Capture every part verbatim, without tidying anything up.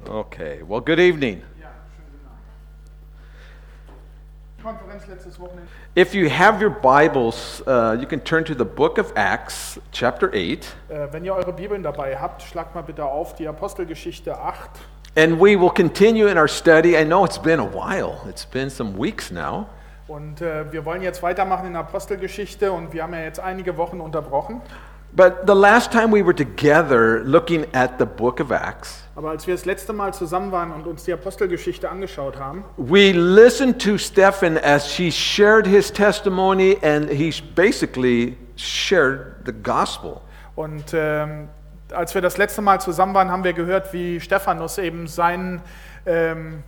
Okay, well, good evening. Ja, schönen guten Abend. Konferenz letztes Wochenende. If you have your Bibles, uh, you can turn to the book of Acts, chapter eight, Äh, wenn ihr eure Bibeln dabei habt, schlagt mal bitte auf die Apostelgeschichte acht. and we will continue in our study. I know it's been a while, it's been some weeks now. Und äh, wir wollen jetzt weitermachen in der Apostelgeschichte und wir haben ja jetzt einige Wochen unterbrochen. But the last time we were together looking at the book of Acts, Aber als wir das letzte Mal zusammen waren und uns die Apostelgeschichte angeschaut haben, we listened to Stephen as he shared his testimony, and he basically shared the gospel. und ähm, als wir das letzte Mal zusammen waren, haben wir gehört, wie Stephanus eben sein, ähm,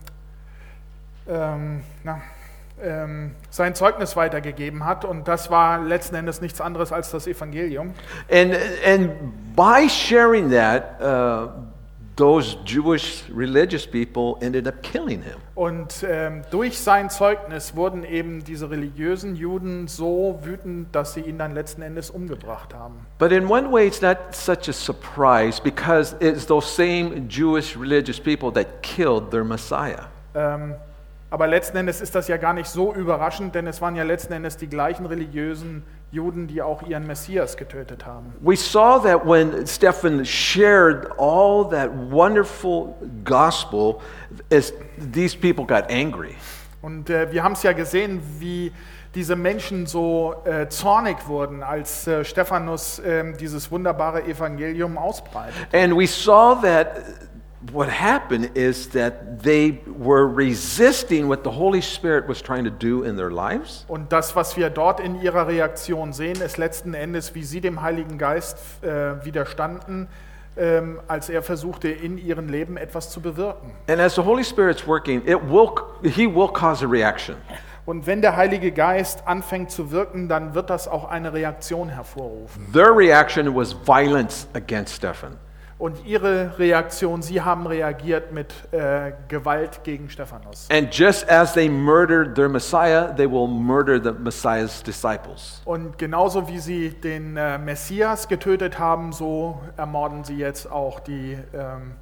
ähm, na, ähm, sein Zeugnis weitergegeben hat. Und das war letzten Endes nichts anderes als das Evangelium. And, and by sharing that, uh, those Jewish religious people ended up killing him. Und ähm, durch sein Zeugnis wurden eben diese religiösen Juden so wütend, dass sie ihn dann letzten Endes umgebracht haben. But in one way, it's not such a surprise because it's those same Jewish religious people that killed their Messiah. Ähm, aber letzten Endes ist das ja gar nicht so überraschend, denn es waren ja letzten Endes die gleichen religiösen Juden, die auch ihren Messias getötet haben. We saw that when Stephen shared all that wonderful gospel, is these people got angry. Und äh, wir haben es ja gesehen, wie diese Menschen so äh, zornig wurden, als äh, Stephanus äh, dieses wunderbare Evangelium ausbreitet. And we saw that what happened is that they were resisting what the Holy Spirit was trying to do in their lives. Und das, was wir dort in ihrer Reaktion sehen, ist letzten Endes, wie sie dem Heiligen Geist äh, widerstanden, ähm, als er versuchte, in ihrem Leben etwas zu bewirken. And as the Holy Spirit's working, it will he will cause a reaction. Und wenn der Heilige Geist anfängt zu wirken, dann wird das auch eine Reaktion hervorrufen. Their reaction was violence against Stephen. Und ihre Reaktion, sie haben reagiert mit äh, Gewalt gegen Stephanus. And just as they murdered their Messiah, they will murder the Messiah's disciples. Und genauso wie sie den äh, Messias getötet haben, so ermorden sie jetzt auch die, ähm,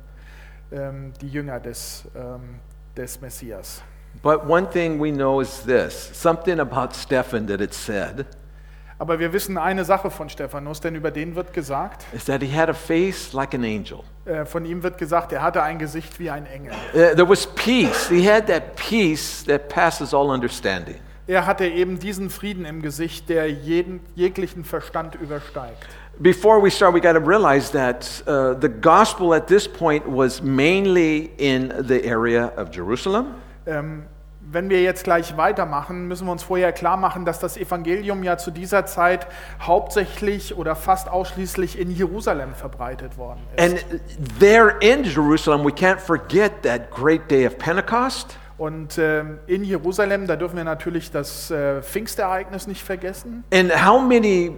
ähm, die Jünger des, ähm, des Messias. But one thing we know is this, something about Stephen that it said, Aber wir wissen eine Sache von Stephanus, denn über den wird gesagt, is that he had a face like an angel. äh, von ihm wird gesagt, er hatte ein Gesicht wie ein Engel. Uh, there was peace. He had that peace that passes all understanding. Er hatte eben diesen Frieden im Gesicht, der jeden, jeglichen Verstand übersteigt. Before we start, we got to realize that uh, the gospel at this point was mainly in the area of Jerusalem. Ähm, Wenn wir jetzt gleich weitermachen, müssen wir uns vorher klar machen, dass das Evangelium ja zu dieser Zeit hauptsächlich oder fast ausschließlich in Jerusalem verbreitet worden ist. And there in Jerusalem, we can't forget that great day of Pentecost. Und ähm, in Jerusalem, da dürfen wir natürlich das äh, Pfingstereignis nicht vergessen. And how many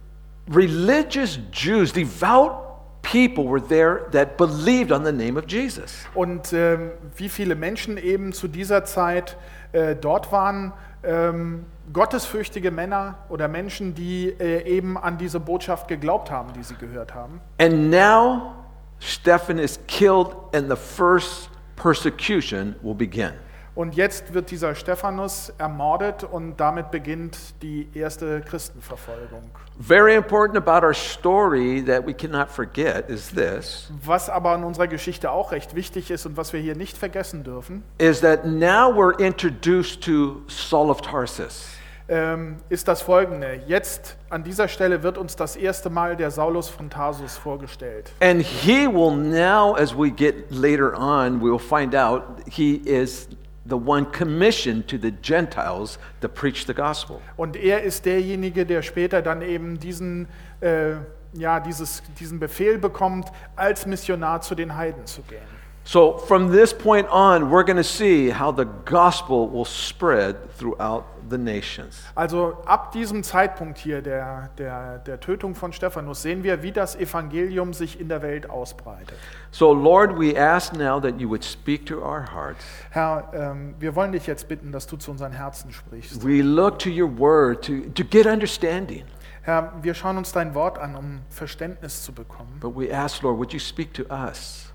religious Jews, devout people were there that believed on the name of Jesus. Und ähm, wie viele Menschen eben zu dieser Zeit äh, dort waren, ähm, gottesfürchtige Männer oder Menschen, die äh, eben an diese Botschaft geglaubt haben, die sie gehört haben. And now Stephen is killed and the first persecution will begin. Und jetzt wird dieser Stephanus ermordet und damit beginnt die erste Christenverfolgung. Very important about our story that we cannot forget is this, Was aber in unserer Geschichte auch recht wichtig ist und was wir hier nicht vergessen dürfen, is that now we're introduced to Saul of Tarsus. ähm, ist das Folgende. Jetzt an dieser Stelle wird uns das erste Mal der Saulus von Tarsus vorgestellt. And he will now, as we get later on, we will find out he is the one commissioned to the Gentiles to preach the gospel. Und er ist derjenige, der später dann eben diesen, äh, ja, dieses, diesen Befehl bekommt, als Missionar zu den Heiden zu gehen. So from this point on, we're going to see how the gospel will spread throughout the nations. Also ab diesem Zeitpunkt hier der, der, der Tötung von Stephanus sehen wir, wie das Evangelium sich in der Welt ausbreitet. So Lord, we ask now that you would speak to our hearts. Herr, ähm, wir wollen dich jetzt bitten, dass du zu unseren Herzen sprichst. We look to your word to, to get understanding. Herr, wir schauen uns dein Wort an, um Verständnis zu bekommen. But we ask, Lord, would you speak to us?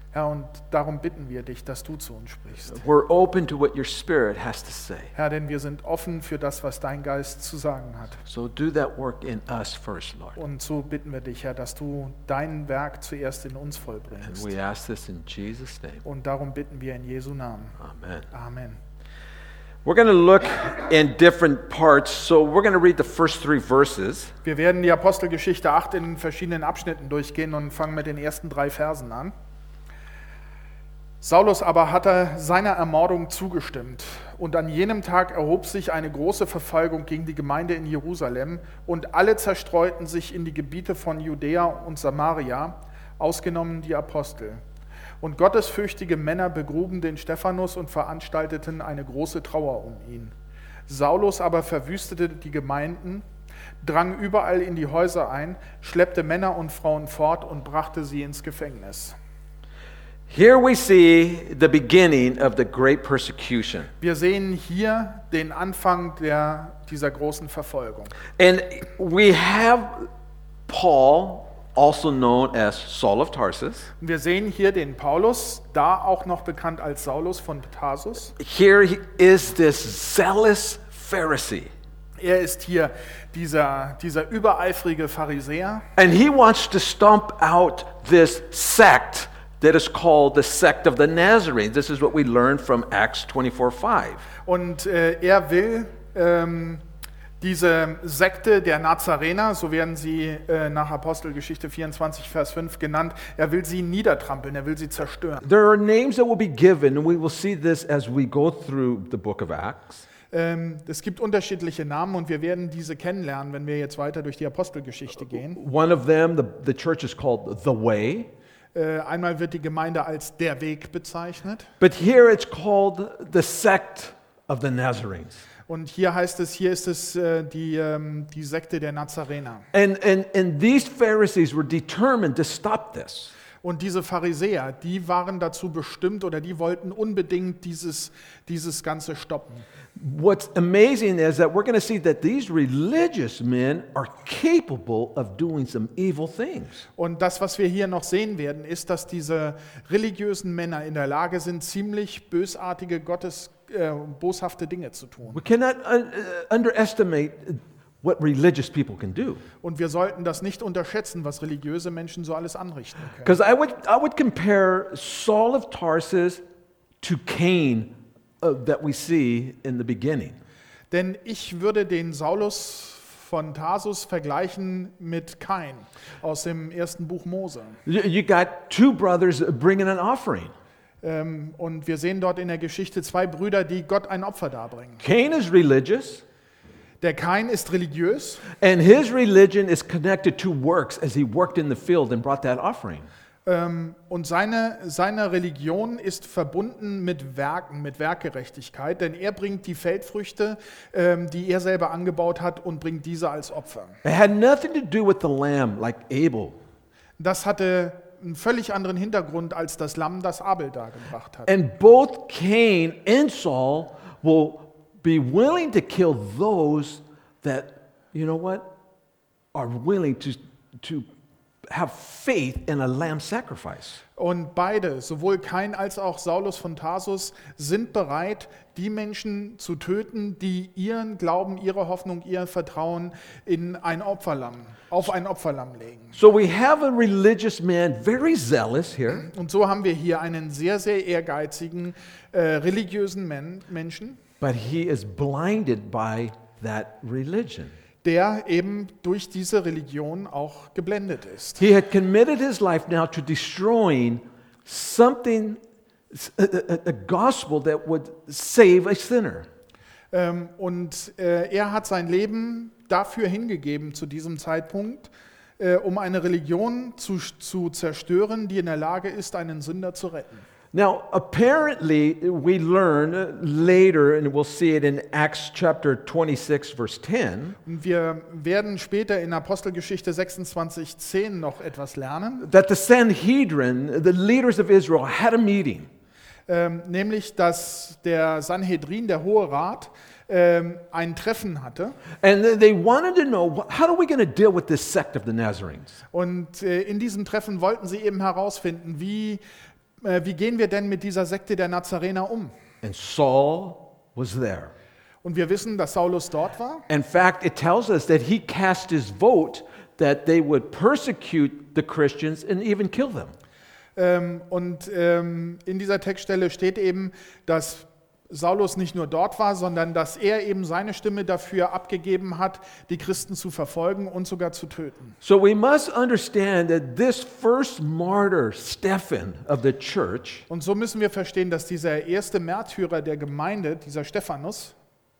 Herr, und darum bitten wir dich, dass du zu uns sprichst. We're open to what your Spirit has to say. Herr, denn wir sind offen für das, was dein Geist zu sagen hat. So do that work in us first, Lord. Und so bitten wir dich, Herr, dass du dein Werk zuerst in uns And vollbringst. we ask this in Jesus' name. Und darum bitten wir in Jesu Namen. Amen. Amen. We're going to look in different parts. So we're going to read the first three verses. Wir werden die Apostelgeschichte acht in verschiedenen Abschnitten durchgehen und fangen mit den ersten drei Versen an. Saulus aber hatte seiner Ermordung zugestimmt, und an jenem Tag erhob sich eine große Verfolgung gegen die Gemeinde in Jerusalem, und alle zerstreuten sich in die Gebiete von Judäa und Samaria, ausgenommen die Apostel. Und gottesfürchtige Männer begruben den Stephanus und veranstalteten eine große Trauer um ihn. Saulus aber verwüstete die Gemeinden, drang überall in die Häuser ein, schleppte Männer und Frauen fort und brachte sie ins Gefängnis. Here we see the beginning of the great persecution. Wir sehen hier den Anfang der, dieser großen Verfolgung. And we have Paul, also known as Saul of Tarsus. Wir sehen hier den Paulus, da auch noch bekannt als Saulus von Tarsus. Here he is this zealous Pharisee. Er ist hier dieser, dieser übereifrige Pharisäer. And he wants to stomp out this sect that is called the sect of the Nazarenes. This is what we learn from Acts twenty-four five. Und äh, er will ähm, diese Sekte der Nazarener, so werden sie äh, nach Apostelgeschichte vierundzwanzig, Vers fünf genannt, er will sie niedertrampeln, er will sie zerstören. There are names that will be given, and we will see this as we go through the book of Acts. Ähm, es gibt unterschiedliche Namen und wir werden diese kennenlernen, wenn wir jetzt weiter durch die Apostelgeschichte gehen. One of them, the, the church is called The Way. Äh, einmal wird die Gemeinde als der Weg bezeichnet. But here it's called the sect of the Nazarenes. Und hier heißt es, hier ist es äh, die, ähm, die Sekte der Nazarener. And, and, and these Pharisees were determined to stop this. Und diese Pharisäer, die waren dazu bestimmt oder die wollten unbedingt dieses, dieses Ganze stoppen. What's amazing is that we're going to see that these religious men are capable of doing some evil things. Und das, was wir hier noch sehen werden, ist, dass diese religiösen Männer in der Lage sind, ziemlich bösartige, Gottes, äh, boshafte Dinge zu tun. We cannot un- uh, underestimate what religious people can do. Und wir sollten das nicht unterschätzen, was religiöse Menschen so alles anrichten können. Because I would, I would compare Saul of Tarsus to Cain uh, that we see in the beginning. Denn ich würde den Saulus von Tarsus vergleichen mit Kain aus dem ersten Buch Mose. You, you got two brothers bringing an offering. Ähm, und wir sehen dort in der Geschichte zwei Brüder, die Gott ein Opfer darbringen. Cain is religious, Der Kain ist religiös and his religion is connected to works as he worked in the field and brought that offering. ähm, und seine, seine Religion ist verbunden mit Werken, mit Werkgerechtigkeit, denn er bringt die Feldfrüchte, ähm, die er selber angebaut hat, und bringt diese als Opfer. It had nothing to do with the lamb like Abel. Das hatte einen völlig anderen Hintergrund als das Lamm, das Abel dargebracht hat. And both Cain and Saul will be willing to kill those that, you know what, are willing to, to have faith in a lamb sacrifice. Und beide, sowohl Kain als auch Saulus von Tarsus, sind bereit, die Menschen zu töten, die ihren Glauben, ihre Hoffnung, ihr Vertrauen in ein Opferlamm, auf ein Opferlamm legen. So we have a religious man, very zealous here, Und so haben wir hier einen sehr, sehr ehrgeizigen, äh, religiösen Men- Menschen, but he is blinded by that religion. der eben durch diese Religion auch geblendet ist. He had committed his life now to destroying something, a, a, a gospel that would save a sinner. Ähm, und äh, er hat sein Leben dafür hingegeben zu diesem Zeitpunkt, äh, um eine Religion zu, zu zerstören, die in der Lage ist, einen Sünder zu retten. Now, apparently, we learn later, and we'll see it in Acts chapter twenty-six, verse ten, Und wir werden später in Apostelgeschichte sechsundzwanzig zehn noch etwas lernen, that the Sanhedrin, the leaders of Israel, had a meeting. ähm, nämlich dass der Sanhedrin, der Hohe Rat, ähm, ein Treffen hatte. And they wanted to know, how are we going to deal with this sect of the Nazarenes? Und äh, in diesem Treffen wollten sie eben herausfinden, wie äh, wie gehen wir denn mit dieser Sekte der Nazarener um? And Saul was there. Und wir wissen, dass Saulus dort war. In fact, it tells us that he cast his vote that they would persecute the Christians and even kill them. Ähm, und ähm, in dieser Textstelle steht eben, dass Saulus nicht nur dort war, sondern dass er eben seine Stimme dafür abgegeben hat, die Christen zu verfolgen und sogar zu töten. So we must understand that this first martyr, Stephen of the church, Und so müssen wir verstehen, dass dieser erste Märtyrer der Gemeinde, dieser Stephanus,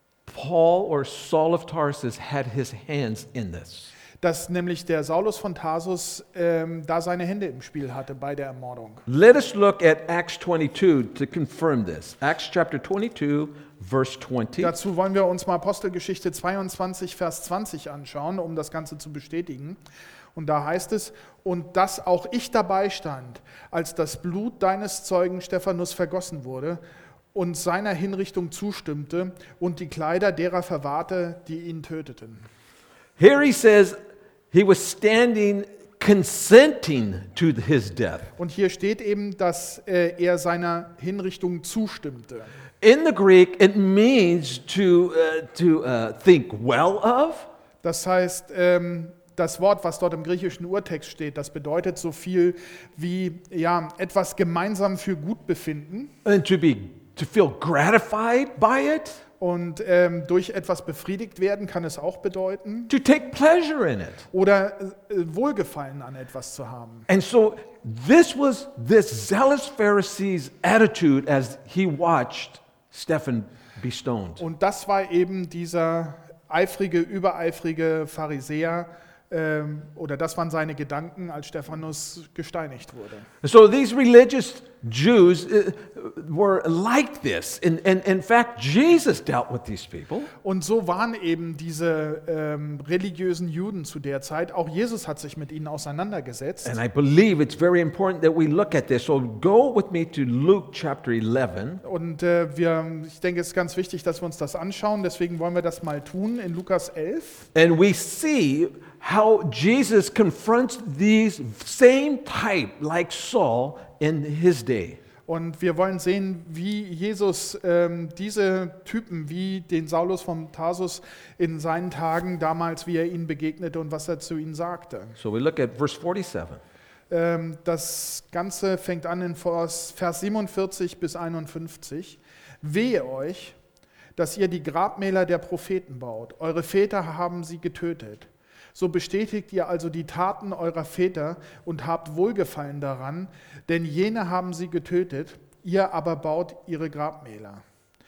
Paul or Saul of Tarsus had his hands in this. dass nämlich der Saulus von Tarsus ähm, da seine Hände im Spiel hatte bei der Ermordung. Let us look at Acts twenty-two to confirm this. Acts chapter twenty-two, verse twenty. Dazu wollen wir uns mal Apostelgeschichte zweiundzwanzig, Vers zwanzig anschauen, um das Ganze zu bestätigen. Und da heißt es, und dass auch ich dabei stand, als das Blut deines Zeugen Stephanus vergossen wurde und seiner Hinrichtung zustimmte und die Kleider derer verwahrte, die ihn töteten. Here he says he was standing consenting to his death. Und hier steht eben, dass äh, er seiner Hinrichtung zustimmte. In the Greek, it means to, uh, to uh, think well of, Das heißt, ähm, das Wort, was dort im griechischen Urtext steht, das bedeutet so viel wie ja, etwas gemeinsam für gut befinden and to be to feel gratified by it, und ähm, durch etwas befriedigt werden kann es auch bedeuten to take pleasure in it. oder äh, Wohlgefallen an etwas zu haben. And so this was this zealous Pharisee's attitude as he watched Stephen be stoned. Und das war eben dieser eifrige, übereifrige Pharisäer, ähm, oder das waren seine Gedanken, als Stephanus gesteinigt wurde. So these religious Jews uh, were like this. And, and in fact, Jesus dealt with these people. Und so waren eben diese ähm, religiösen Juden zu der Zeit. Auch Jesus hat sich mit ihnen auseinandergesetzt. And I believe it's very important that we look at this. So go with me to Luke chapter eleven. Und äh, wir, ich denke, es ist ganz wichtig, dass wir uns das anschauen. Deswegen wollen wir das mal tun in Lukas elf. And we see how Jesus confronts these same type like Saul in his day. Und wir wollen sehen, wie Jesus ähm, diese Typen, wie den Saulus von Tarsus in seinen Tagen damals, wie er ihnen begegnete und was er zu ihnen sagte. So we look at verse forty-seven. Ähm, das Ganze fängt an in Vers Vers siebenundvierzig bis einundfünfzig. Wehe euch, dass ihr die Grabmäler der Propheten baut. Eure Väter haben sie getötet. So bestätigt ihr also die Taten eurer Väter und habt Wohlgefallen daran, denn jene haben sie getötet, ihr aber baut ihre Grabmäler.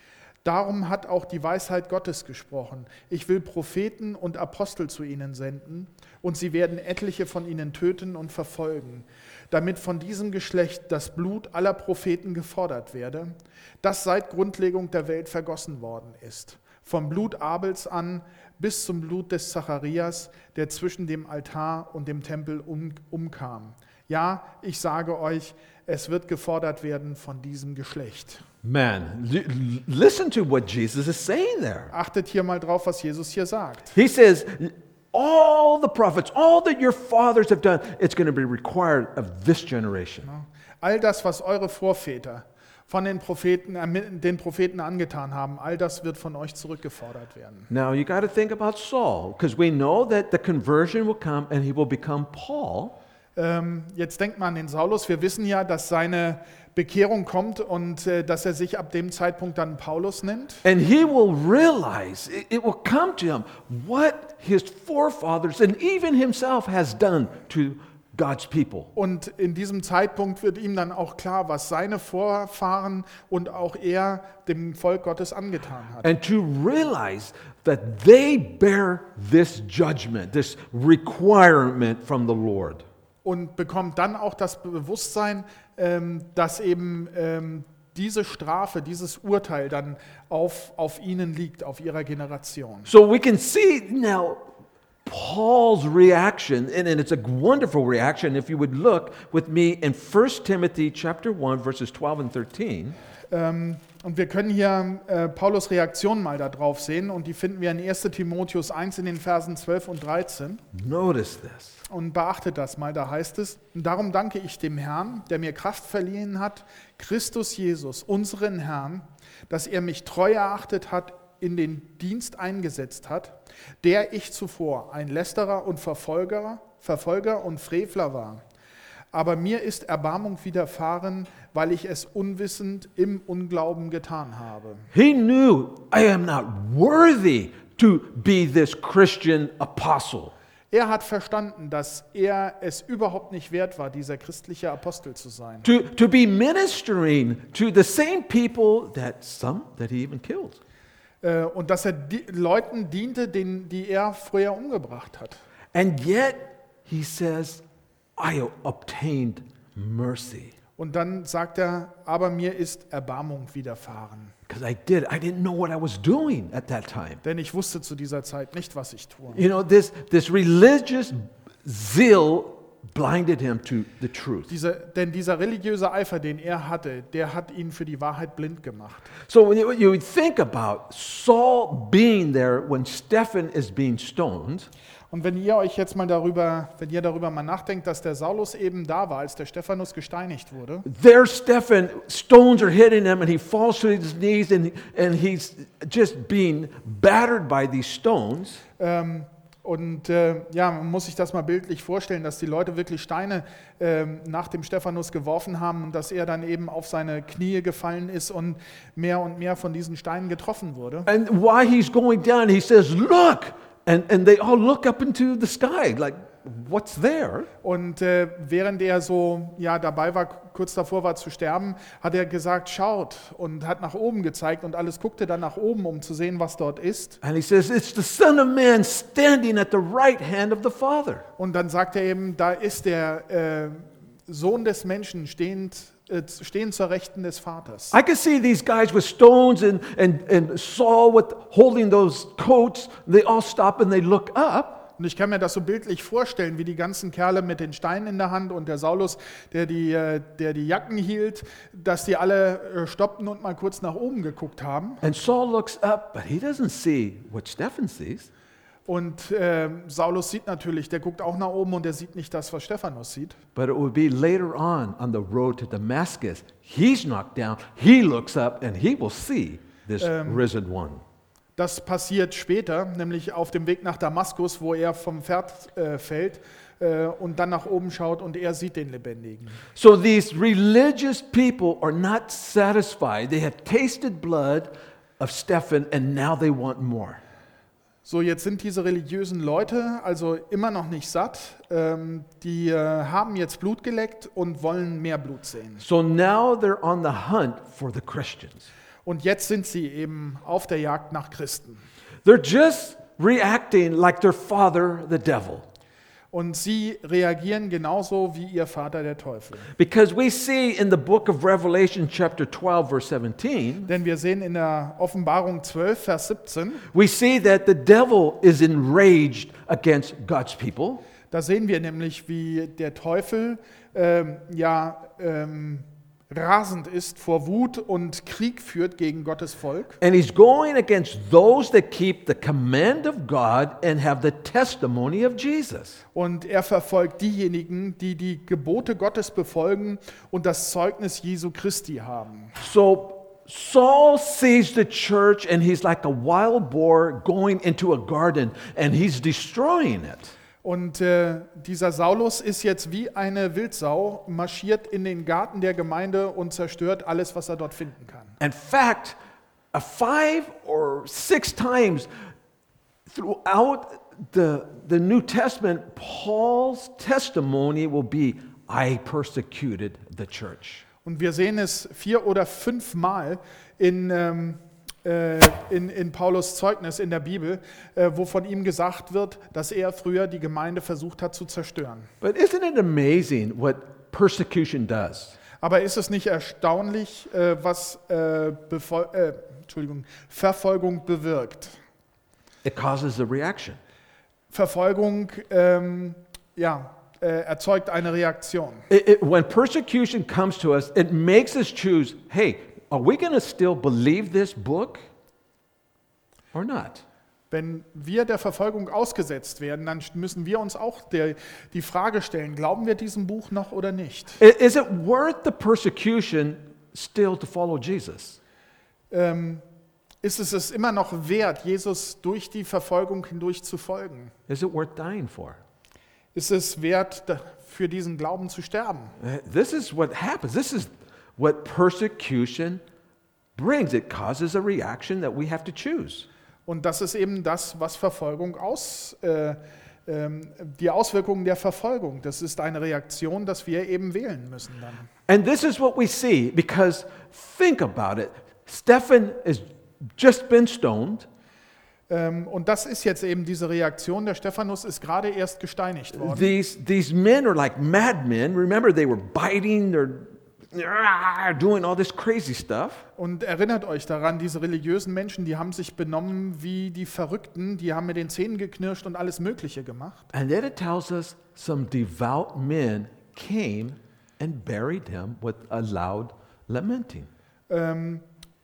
Darum hat auch die Weisheit Gottes gesprochen. Ich will Propheten und Apostel zu ihnen senden, und sie werden etliche von ihnen töten und verfolgen, damit von diesem Geschlecht das Blut aller Propheten gefordert werde, das seit Grundlegung der Welt vergossen worden ist. Vom Blut Abels an bis zum Blut des Zacharias, der zwischen dem Altar und dem Tempel um, umkam. Ja, ich sage euch, es wird gefordert werden von diesem Geschlecht. Man, li- listen to what Jesus is saying there. Achtet hier mal drauf, was Jesus hier sagt. He says, all the prophets, all that your fathers have done, it's going to be required of this generation. All das, was eure Vorväter von den Propheten, äh, den Propheten angetan haben, all das wird von euch zurückgefordert werden. Now you got to think about Saul, because we know that the conversion will come and he will become Paul. Ähm, jetzt denkt man an den Saulus. Wir wissen ja, dass seine Bekehrung kommt und äh, dass er sich ab dem Zeitpunkt dann Paulus nennt. And he will realize, it, it will come to him, what his forefathers and even himself has done to God's people. Und in diesem Zeitpunkt wird ihm dann auch klar, was seine Vorfahren und auch er dem Volk Gottes angetan hat. And to realize that they bear this judgment, this requirement from the Lord. Und bekommt dann auch das Bewusstsein, ähm, dass eben ähm, diese Strafe, dieses Urteil dann auf, auf ihnen liegt, auf ihrer Generation. So we can see now Paul's reaction, and, and it's a wonderful reaction, if you would look with me in First Timothy chapter one, verses twelve and thirteen. Ähm, und wir können hier äh, Paulus Reaktion mal darauf sehen und die finden wir in erster Timotheus eins in den Versen zwölf und dreizehn. Notice this. Und beachtet das mal, da heißt es, darum danke ich dem Herrn, der mir Kraft verliehen hat, Christus Jesus, unseren Herrn, dass er mich treu erachtet hat, in den Dienst eingesetzt hat, der ich zuvor ein Lästerer und Verfolger, Verfolger und Frevler war. Aber mir ist Erbarmung widerfahren, weil ich es unwissend im Unglauben getan habe. He knew, I am not worthy to be this Christian apostle. Er hat verstanden, dass er es überhaupt nicht wert war, dieser christliche Apostel zu sein. To, to be ministering to the same people that some that he even killed. Äh, Und dass er die Leuten diente, denen, die er früher umgebracht hat. And yet he says, I obtained mercy. Und dann sagt er, aber mir ist Erbarmung widerfahren. Because I did. I didn't know what I was doing at that time. Denn ich wusste zu dieser Zeit nicht, was ich tue. You know, this, this religious zeal blinded him to the truth. Diese, denn dieser religiöse Eifer, den er hatte, der hat ihn für die Wahrheit blind gemacht. So when you, you think about Saul being there when Stephen is being stoned, Und wenn ihr euch jetzt mal darüber, wenn ihr darüber mal nachdenkt, dass der Saulus eben da war, als der Stephanus gesteinigt wurde, there Stephen, stones are hitting him and he falls to his knees and, and he's just being battered by these stones. ähm, und äh, ja, man muss sich das mal bildlich vorstellen, dass die Leute wirklich Steine ähm, nach dem Stephanus geworfen haben und dass er dann eben auf seine Knie gefallen ist und mehr und mehr von diesen Steinen getroffen wurde. And while he's going down, he says, look! And, and they all look up into the sky, like, what's there? Und äh, während er so ja, dabei war, kurz davor war zu sterben, hat er gesagt, schaut, und hat nach oben gezeigt und alles guckte dann nach oben, um zu sehen, was dort ist. And he says, it's the Son of Man standing at the right hand of the Father. Und dann sagt er eben, da ist der äh, Sohn des Menschen stehend, äh, stehend zur Rechten des Vaters. I can see these guys with stones and, and, and Saul with holding those coats. They all stop and they look up. Und ich kann mir das so bildlich vorstellen, wie die ganzen Kerle mit den Steinen in der Hand und der Saulus, der die, äh, der die Jacken hielt, dass die alle äh, stoppten und mal kurz nach oben geguckt haben. And Saul looks up, but he doesn't see what Stephen sees. Und äh, Saulus sieht natürlich, der guckt auch nach oben und der sieht nicht das, was Stephanus sieht. But it would be later on on the road to Damascus. He's knocked down. He looks up and he will see this Ähm. risen one. Das passiert später, nämlich auf dem Weg nach Damaskus, wo er vom Pferd äh, fällt äh, und dann nach oben schaut und er sieht den Lebendigen. So these religious people are not satisfied. They have tasted blood of Stephen and now they want more. So, jetzt sind diese religiösen Leute also immer noch nicht satt. Ähm, die äh, haben jetzt Blut geleckt und wollen mehr Blut sehen. So now they're on the hunt for the Christians. Und jetzt sind sie eben auf der Jagd nach Christen. They're just reacting like their father, the devil. Und sie reagieren genauso wie ihr Vater, der Teufel. Because we see in the book of Revelation, chapter twelve, verse seventeen, Denn wir sehen in der Offenbarung zwölf, Vers siebzehn, we see that the devil is enraged against God's people. da sehen wir nämlich, wie der Teufel ähm, ja ähm, rasend ist vor Wut und Krieg führt gegen Gottes Volk. And he's going against those that keep the command of God and have the testimony of Jesus. Und er verfolgt diejenigen, die die Gebote Gottes befolgen und das Zeugnis Jesu Christi haben. So Saul sees the church and he's like a wild boar going into a garden and he's destroying it. Und äh, dieser Saulus ist jetzt wie eine Wildsau, marschiert in den Garten der Gemeinde und zerstört alles, was er dort finden kann. In fact, uh, five or six times throughout the, the New Testament, Paul's testimony will be, I persecuted the church. Und wir sehen es vier oder fünfmal in, ähm, äh, in, in Paulus Zeugnis in der Bibel, äh, wo von ihm gesagt wird, dass er früher die Gemeinde versucht hat zu zerstören. But isn't it amazing what persecution does? Aber ist es nicht erstaunlich, äh, was äh, Befol- äh, Entschuldigung, Verfolgung bewirkt? It causes a reaction. Verfolgung ähm, ja, äh, erzeugt eine Reaktion. It, it, when persecution comes to us, it makes us choose, hey, are we going to still believe this book or not? Wenn wir der Verfolgung ausgesetzt werden, dann müssen wir uns auch der, die Frage stellen, glauben wir diesem Buch noch oder nicht? I- Is it worth the persecution still to follow Jesus? Ähm, ist es es immer noch wert, Jesus durch die Verfolgung hindurch zu folgen? Is it worth dying for? Ist es wert, da- für diesen Glauben zu sterben? Uh, This is what happens. This is what persecution brings. It causes a reaction that we have to choose. Und das ist eben das, was Verfolgung aus, äh, ähm, die Auswirkungen der Verfolgung. Das ist eine Reaktion, dass wir eben wählen müssen dann. And this is what we see because think about it. Stephen has just been stoned. Ähm, und das ist jetzt eben diese Reaktion. Der Stephanus ist gerade erst gesteinigt worden. These, these men are like madmen. Remember, they were biting, they're doing all this crazy stuff. Und erinnert euch daran, diese religiösen Menschen, die haben sich benommen wie die Verrückten, die haben mit den Zähnen geknirscht und alles Mögliche gemacht. And then it tells us some devout men came and buried him with a loud lamenting. Ähm,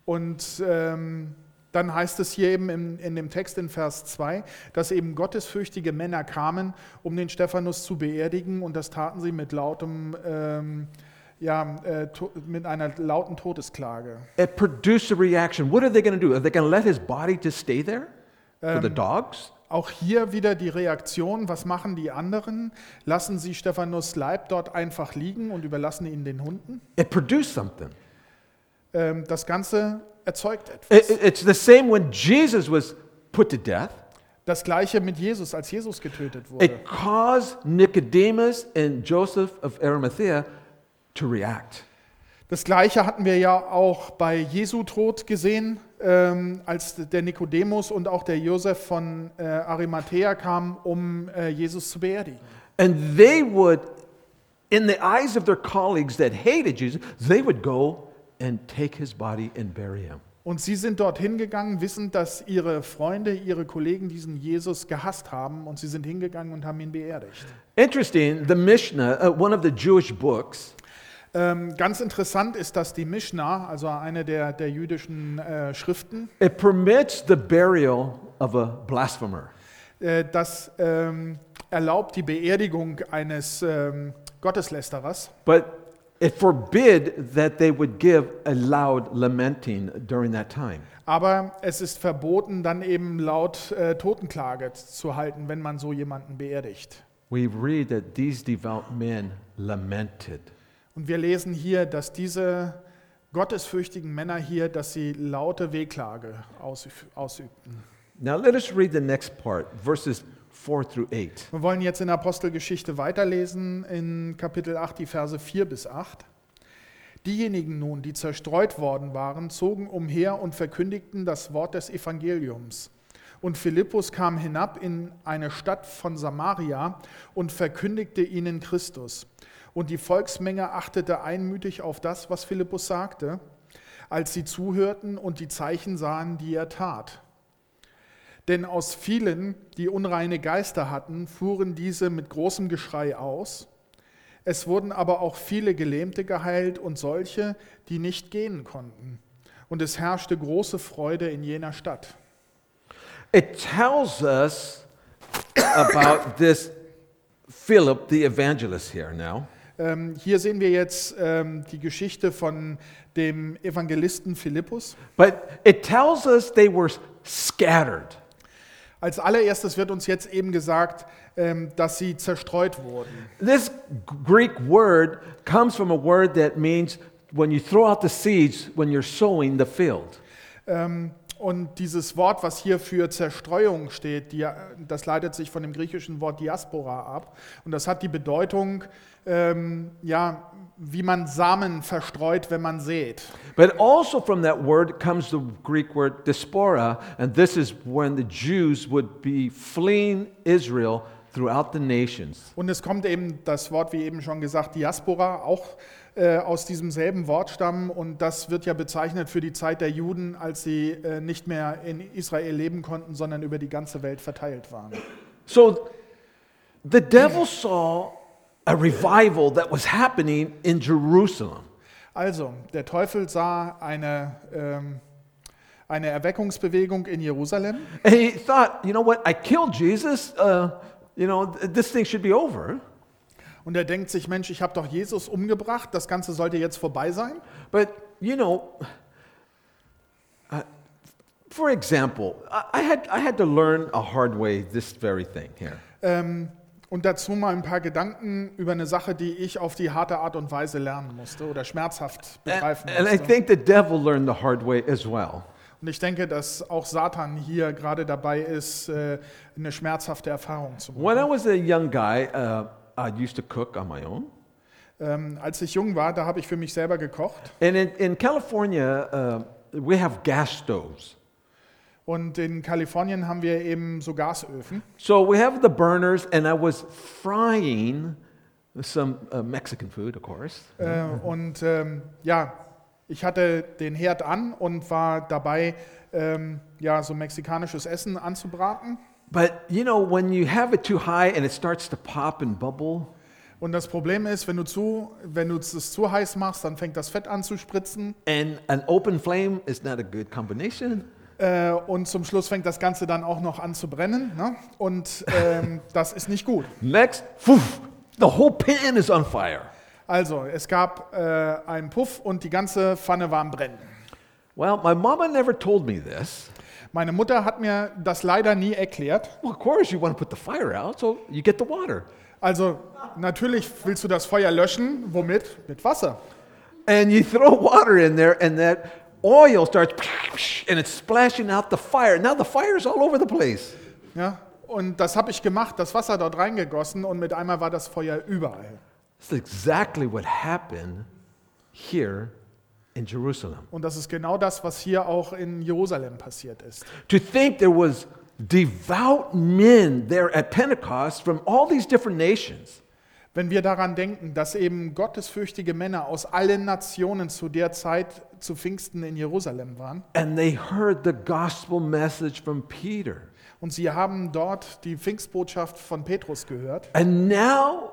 und ähm, dann heißt es hier eben in, in dem Text in Vers zwei, dass eben gottesfürchtige Männer kamen, um den Stephanus zu beerdigen, und das taten sie mit lautem, ähm, ja, äh, to- mit einer lauten Todesklage. It produced a reaction. What are they going to do? Are they going to let his body just stay there for the dogs? Auch hier wieder die Reaktion, was machen die anderen? Lassen sie Stephanus Leib dort einfach liegen und überlassen ihn den Hunden? It produced something. Ähm, das Ganze erzeugt etwas. It- it- it's the same when Jesus was put to death. Das gleiche mit Jesus, als Jesus getötet wurde. It caused Nicodemus and Joseph of Arimathea to react. Das gleiche hatten wir ja auch bei Jesu Tod gesehen, ähm, als der Nikodemus und auch der Josef von äh, Arimathea kamen, um äh, Jesus zu beerdigen. And they would, in the eyes of their colleagues that hated Jesus, they would go and take his body and bury him. Und sie sind dorthin gegangen, wissend, dass ihre Freunde, ihre Kollegen diesen Jesus gehasst haben, und sie sind hingegangen und haben ihn beerdigt. Interesting, the Mishnah, uh, one of the Jewish books, Ähm, ganz interessant ist, dass die Mishnah, also eine der, der jüdischen äh, Schriften, it permits the burial of a blasphemer. äh, das ähm, erlaubt die Beerdigung eines ähm, Gotteslästerers. But it forbid that they would give a loud lamenting during that time. Aber es ist verboten, dann eben laut äh, Totenklage zu halten, wenn man so jemanden beerdigt. We read that these devout men lamented. Und wir lesen hier, dass diese gottesfürchtigen Männer hier, dass sie laute Wehklage ausüb- ausübten. Now let us read the next part, verses four through eight. Wir wollen jetzt in der Apostelgeschichte weiterlesen, in Kapitel acht, die Verse vier bis acht. Diejenigen nun, die zerstreut worden waren, zogen umher und verkündigten das Wort des Evangeliums. Und Philippus kam hinab in eine Stadt von Samaria und verkündigte ihnen Christus. Und die Volksmenge achtete einmütig auf das, was Philippus sagte, als sie zuhörten und die Zeichen sahen, die er tat. Denn aus vielen, die unreine Geister hatten, fuhren diese mit großem Geschrei aus. Es wurden aber auch viele Gelähmte geheilt und solche, die nicht gehen konnten. Und es herrschte große Freude in jener Stadt. It tells us about this Philip the evangelist here now. Ähm, hier sehen wir jetzt ähm, die Geschichte von dem Evangelisten Philippus. But it tells us they were scattered. Als allererstes wird uns jetzt eben gesagt, ähm, dass sie zerstreut wurden. This Greek word comes from a word that means when you throw out the seeds when you're sowing the field. Ähm, und dieses Wort, was hier für Zerstreuung steht, die, das leitet sich von dem griechischen Wort Diaspora ab. Und das hat die Bedeutung, ähm, ja, wie man Samen verstreut, wenn man sät. But also from that word comes the Greek word diaspora, and this is when the Jews would be fleeing Israel throughout the nations. Und es kommt eben das Wort, wie eben schon gesagt, Diaspora, auch äh, aus diesem selben Wortstamm. Und das wird ja bezeichnet für die Zeit der Juden, als sie äh, nicht mehr in Israel leben konnten, sondern über die ganze Welt verteilt waren. So the devil saw a revival that was happening in Jerusalem. Also, der Teufel sah eine, ähm, eine Erweckungsbewegung in Jerusalem. And he thought, you know what, I killed Jesus, uh, you know, th- this thing should be over. Und er denkt sich, Mensch, ich habe doch Jesus umgebracht, das Ganze sollte jetzt vorbei sein. But, you know, uh, for example, I, I, had, I had to learn a hard way this very thing here. Ähm, und dazu mal ein paar Gedanken über eine Sache, die ich auf die harte Art und Weise lernen musste oder schmerzhaft begreifen And, and I musste. think the devil learned the hard way as well. Und ich denke, dass auch Satan hier gerade dabei ist, äh, eine schmerzhafte Erfahrung zu machen. When I was a young guy, uh, I used to cook on my own. Ähm, als ich jung war, da habe ich für mich selber gekocht. And in, in California, uh, we have gas stoves. Und in Kalifornien haben wir eben so Gasöfen. So we have the burners, and I was frying some uh, Mexican food, of course. Äh, und ähm, ja, ich hatte den Herd an und war dabei, ähm, ja, so mexikanisches Essen anzubraten. But you know, when you have it too high and it starts to pop and bubble, Und das Problem ist, wenn du zu, wenn du es zu heiß machst, dann fängt das Fett an zu spritzen. and an open flame is not a good combination. Äh, und zum Schluss fängt das Ganze dann auch noch an zu brennen. Ne? Und ähm, das ist nicht gut. Next, poof, the whole pan is on fire. Also, es gab äh, einen Puff und die ganze Pfanne war am Brennen. Well, my mama never told me this. Meine Mutter hat mir das leider nie erklärt. Well, of course, you want to put the fire out, so you get the water. Also, natürlich willst du das Feuer löschen. Womit? Mit Wasser. And you throw water in there, and that oil starts, and it's splashing out the fire. Now the fire's all over the place. Ja? Und das habe ich gemacht, das Wasser dort reingegossen und mit einmal war das Feuer überall. That's exactly what happened here in Jerusalem. Und das ist genau das, was hier auch in Jerusalem passiert ist. To think there was devout men there at Pentecost from all these different nations. Wenn wir daran denken, dass eben gottesfürchtige Männer aus allen Nationen zu der Zeit zu Pfingsten in Jerusalem waren And they heard the gospel message from Peter. und sie haben dort die Pfingstbotschaft von Petrus gehört And now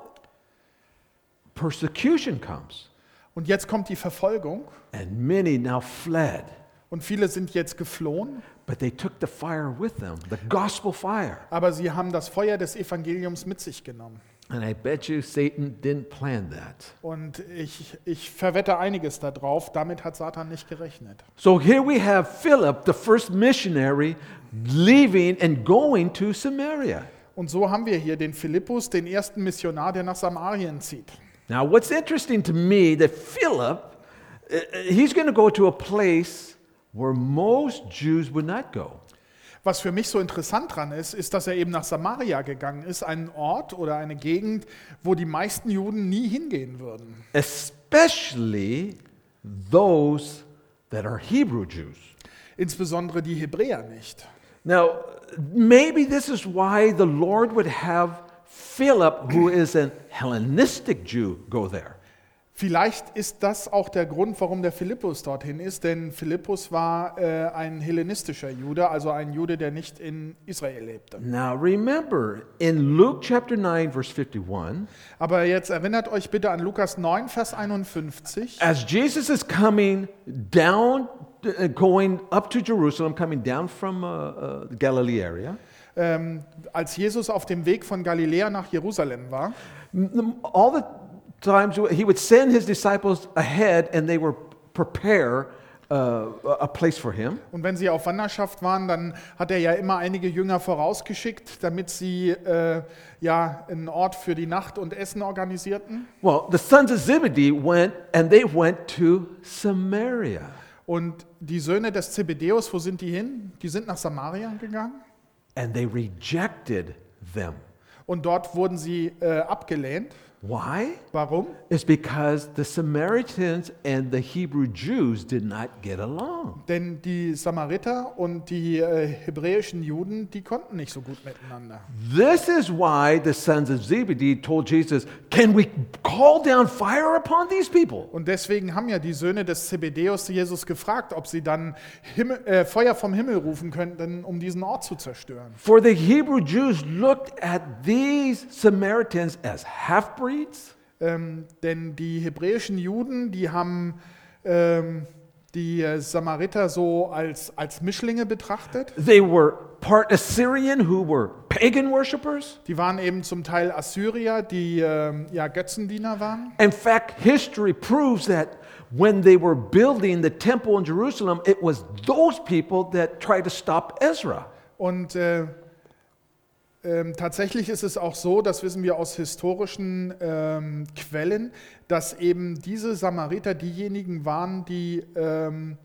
persecution comes. und jetzt kommt die Verfolgung And many now fled. und viele sind jetzt geflohen, But they took the fire with them, the gospel fire. aber sie haben das Feuer des Evangeliums mit sich genommen. And I bet you Satan didn't plan that. Und ich, ich verwette einiges darauf, damit hat Satan nicht gerechnet. So here we have Philip, the first missionary, leaving and going to Samaria. Und so haben wir hier den Philippus, den ersten Missionar, der nach Samarien zieht. Now, what's interesting to me that Philip, uh, he's going to go to a place where most Jews would not go. Was für mich so interessant dran ist, ist, dass er eben nach Samaria gegangen ist, einen Ort oder eine Gegend, wo die meisten Juden nie hingehen würden. Especially those that are Hebrew Jews. Insbesondere die Hebräer nicht. Now, maybe this is why the Lord would have Philip, who is an Hellenistic Jew, go there. Vielleicht ist das auch der Grund, warum der Philippus dorthin ist, denn Philippus war äh, ein hellenistischer Jude, also ein Jude, der nicht in Israel lebte. Now, remember, in Luke chapter nine, verse fifty-one, Aber jetzt erinnert euch bitte an Lukas neun, Vers einundfünfzig. as Jesus is coming down, uh, going up to Jerusalem, coming down from uh, uh, the Galilee area, Ähm, als Jesus auf dem Weg von Galiläa nach Jerusalem war, m- all the times he would send his disciples ahead and they would prepare uh, a place for him. und wenn sie auf Wanderschaft waren, dann hat er ja immer einige Jünger vorausgeschickt, damit sie äh, ja einen Ort für die Nacht und Essen organisierten. Well, the sons of Zebedee went and they went to Samaria. Und die Söhne des Zebedeus, wo sind die hin? Die sind nach Samaria gegangen And they rejected them. und dort wurden sie äh, abgelehnt. Why? Warum? It's because the Samaritans and the Hebrew Jews did not get along. Denn die Samariter und die äh, hebräischen Juden, die konnten nicht so gut miteinander. This is why the sons of Zebedee told Jesus, "Can we call down fire upon these people?" Und deswegen haben ja die Söhne des Zebedeus Jesus gefragt, ob sie dann Himmel, äh, Feuer vom Himmel rufen könnten, um diesen Ort zu zerstören. For the Hebrew Jews looked at these Samaritans as half-breeds. Ähm, denn die hebräischen Juden, die haben ähm, die äh, Samariter so als, als Mischlinge betrachtet. They were part Assyrian who were pagan worshippers. Die waren eben zum Teil Assyrier, die ähm, ja, Götzendiener waren. In fact, history proves that when they were building the temple in Jerusalem, it was those people that tried to stop Ezra. Und äh, ähm, tatsächlich ist es auch so, das wissen wir aus historischen ähm, Quellen, dass eben diese Samariter diejenigen waren, die ähm,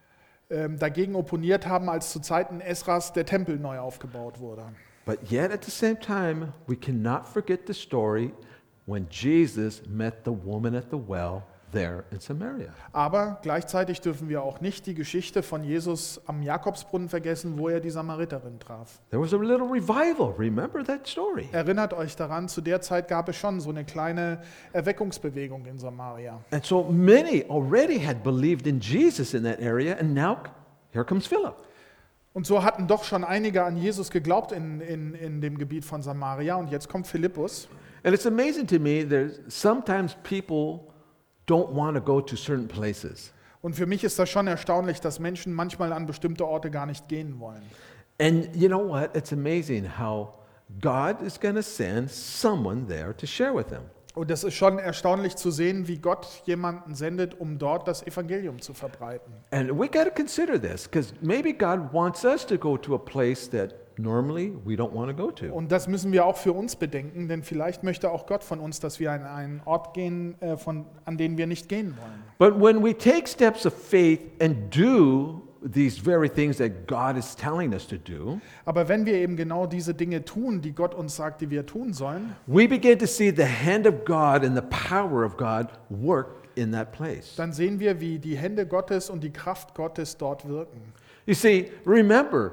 ähm, dagegen opponiert haben, als zu Zeiten Esras der Tempel neu aufgebaut wurde. But yet at the same time, we cannot forget the story when Jesus met the woman at the well there in Samaria. Aber gleichzeitig dürfen wir auch nicht die Geschichte von Jesus am Jakobsbrunnen vergessen, wo er die Samariterin traf. There was a little revival. Remember that story? Erinnert euch daran, zu der Zeit gab es schon so eine kleine Erweckungsbewegung in Samaria. And so many already had believed in Jesus in that area, and now here comes Philip. Und so hatten doch schon einige an Jesus geglaubt in, in, in dem Gebiet von Samaria. Und jetzt kommt Philippus. And it's amazing to me that sometimes people don't want to go to certain places. Und für mich ist das schon erstaunlich, dass Menschen manchmal an bestimmte Orte gar nicht gehen wollen. And you know what? It's amazing how God is going to send someone there to share with them. Und es ist schon erstaunlich zu sehen, wie Gott jemanden sendet, um dort das Evangelium zu verbreiten. And we got to consider this because maybe God wants us to go to a place that normally we don't want to go to. Und das müssen wir auch für uns bedenken, denn vielleicht möchte auch Gott von uns, dass wir an einen Ort gehen, äh, von, an den wir nicht gehen wollen. But when we take steps of faith and do these very things that God is telling us to do, Aber wenn wir eben genau diese Dinge tun, die Gott uns sagt, die wir tun sollen, we begin to see the hand of God and the power of God work in that place. dann sehen wir, wie die Hände Gottes und die Kraft Gottes dort wirken. You see, remember,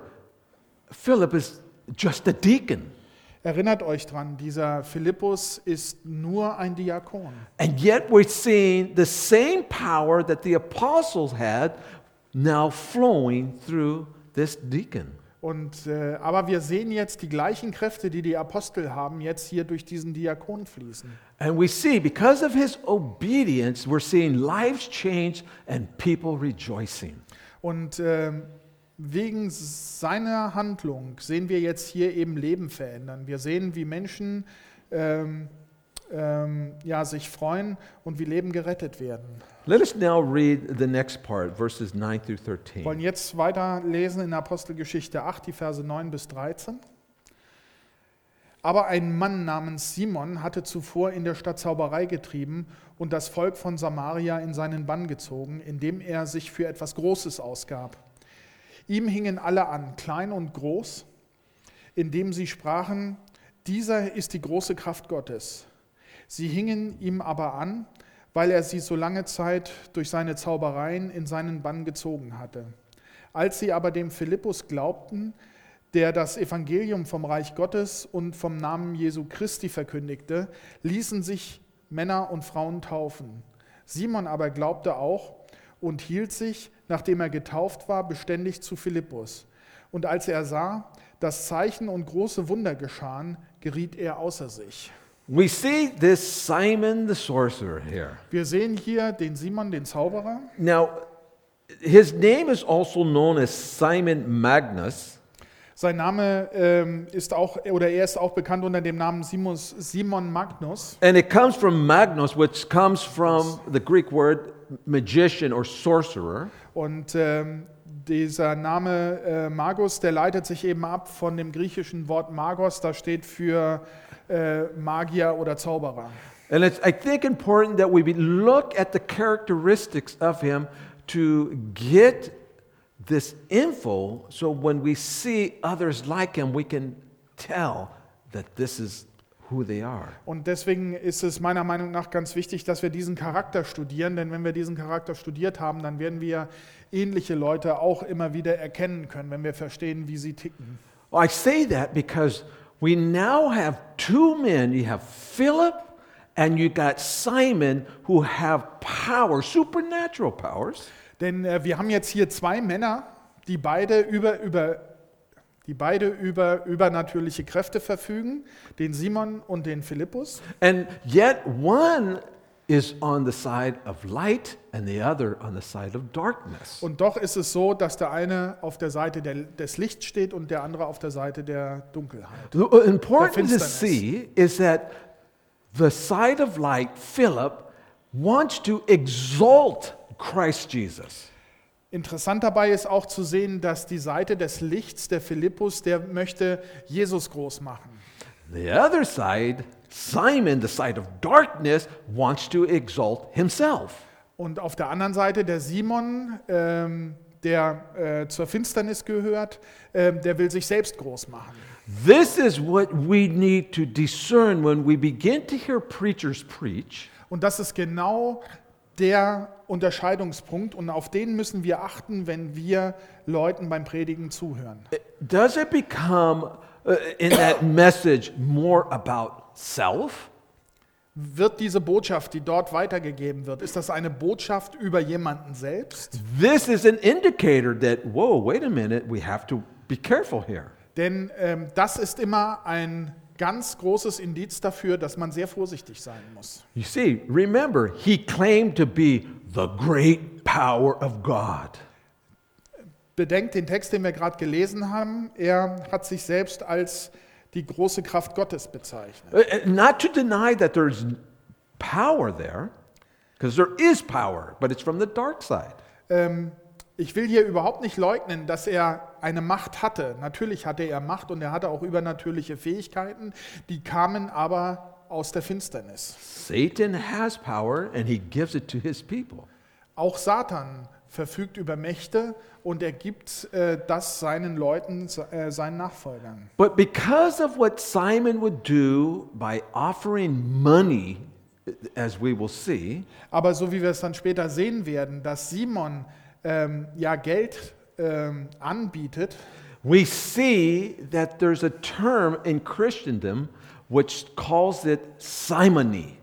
Philip is just a deacon. Erinnert euch dran, dieser Philippus ist nur ein Diakon. And yet we're seeing the same power that the apostles had now flowing through this deacon. Und, äh, aber wir sehen jetzt die gleichen Kräfte, die die Apostel haben, jetzt hier durch diesen Diakon fließen. And we see, because of his obedience, we're seeing lives change and people rejoicing. Und äh, wegen seiner Handlung sehen wir jetzt hier eben Leben verändern. Wir sehen, wie Menschen ähm, ähm, ja, sich freuen und wie Leben gerettet werden. Let us now read the next part, verses nine through Wir thirteen. wollen jetzt weiter lesen in Apostelgeschichte acht, die Verse neun bis dreizehn. Aber ein Mann namens Simon hatte zuvor in der Stadt Zauberei getrieben und das Volk von Samaria in seinen Bann gezogen, indem er sich für etwas Großes ausgab. Ihm hingen alle an, klein und groß, indem sie sprachen, dieser ist die große Kraft Gottes. Sie hingen ihm aber an, weil er sie so lange Zeit durch seine Zaubereien in seinen Bann gezogen hatte. Als sie aber dem Philippus glaubten, der das Evangelium vom Reich Gottes und vom Namen Jesu Christi verkündigte, ließen sich Männer und Frauen taufen. Simon aber glaubte auch und hielt sich, nachdem er getauft war, beständig zu Philippus. Und als er sah, dass Zeichen und große Wunder geschahen, geriet er außer sich. We see this Simon the sorcerer here. Wir sehen hier den Simon, den Zauberer. Now, his name is also known as Simon Magnus. Sein Name ähm, ist auch, oder er ist auch bekannt unter dem Namen Simus, Simon Magnus. And it comes from Magnus, which comes from the Greek word magician or sorcerer. Und ähm, dieser Name äh, Magus, der leitet sich eben ab von dem griechischen Wort Magos, da steht für äh, Magier oder Zauberer. And it's, I think, important that we be- look at the characteristics of him to get this info, so when we see others like him, we can tell that this is who they are. Und deswegen ist es meiner Meinung nach ganz wichtig, dass wir diesen Charakter studieren, denn wenn wir diesen Charakter studiert haben, dann werden wir ähnliche Leute auch immer wieder erkennen können, wenn wir verstehen, wie sie ticken. Well, I say that because we now have two men. You have Philip and you got Simon who have power, supernatural powers. Denn äh, wir haben jetzt hier zwei Männer, die beide über, über, die beide über übernatürliche Kräfte verfügen, den Simon und den Philippus. And yet one is on the side of light and the other on the side of darkness. Und doch ist es so, dass der eine auf der Seite der, des Lichts steht und der andere auf der Seite der Dunkelheit. The important to Finsternis. see is that the side of light, Philip, wants to exalt Christ Jesus. Interessant dabei ist auch zu sehen, dass die Seite des Lichts, der Philippus, der möchte Jesus groß machen. The other side, Simon, the side of darkness, wants to exalt himself. Und auf der anderen Seite der Simon, ähm, der äh, zur Finsternis gehört, ähm, der will sich selbst groß machen. This is what we need to discern when we begin to hear preachers preach. Und das ist genau der Unterscheidungspunkt und auf den müssen wir achten, wenn wir Leuten beim Predigen zuhören. Does it become uh, in that message more about self? Wird diese Botschaft, die dort weitergegeben wird, ist das eine Botschaft über jemanden selbst? This is an indicator that, whoa, wait a minute, we have to be careful here. Denn ähm, das ist immer ein ganz großes Indiz dafür, dass man sehr vorsichtig sein muss. You see, remember, he claimed to be the great power of God. Bedenkt den Text, den wir gerade gelesen haben. Er hat sich selbst als die große Kraft Gottes bezeichnet. Uh, Not to deny that there's power there, because there is power, but it's from the dark side. Ähm, ich will hier überhaupt nicht leugnen, dass er eine Macht hatte. Natürlich hatte er Macht und er hatte auch übernatürliche Fähigkeiten, die kamen aber aus der Finsternis. Satan has power and he gives it to his people. Auch Satan verfügt über Mächte und er gibt äh, das seinen Leuten, äh, seinen Nachfolgern. But because of what Simon would do by offering money, as we will see, Aber so wie wir es dann später sehen werden, dass Simon ähm, ja Geld ähm, anbietet, we see that there's a term in Christendom which calls it simony.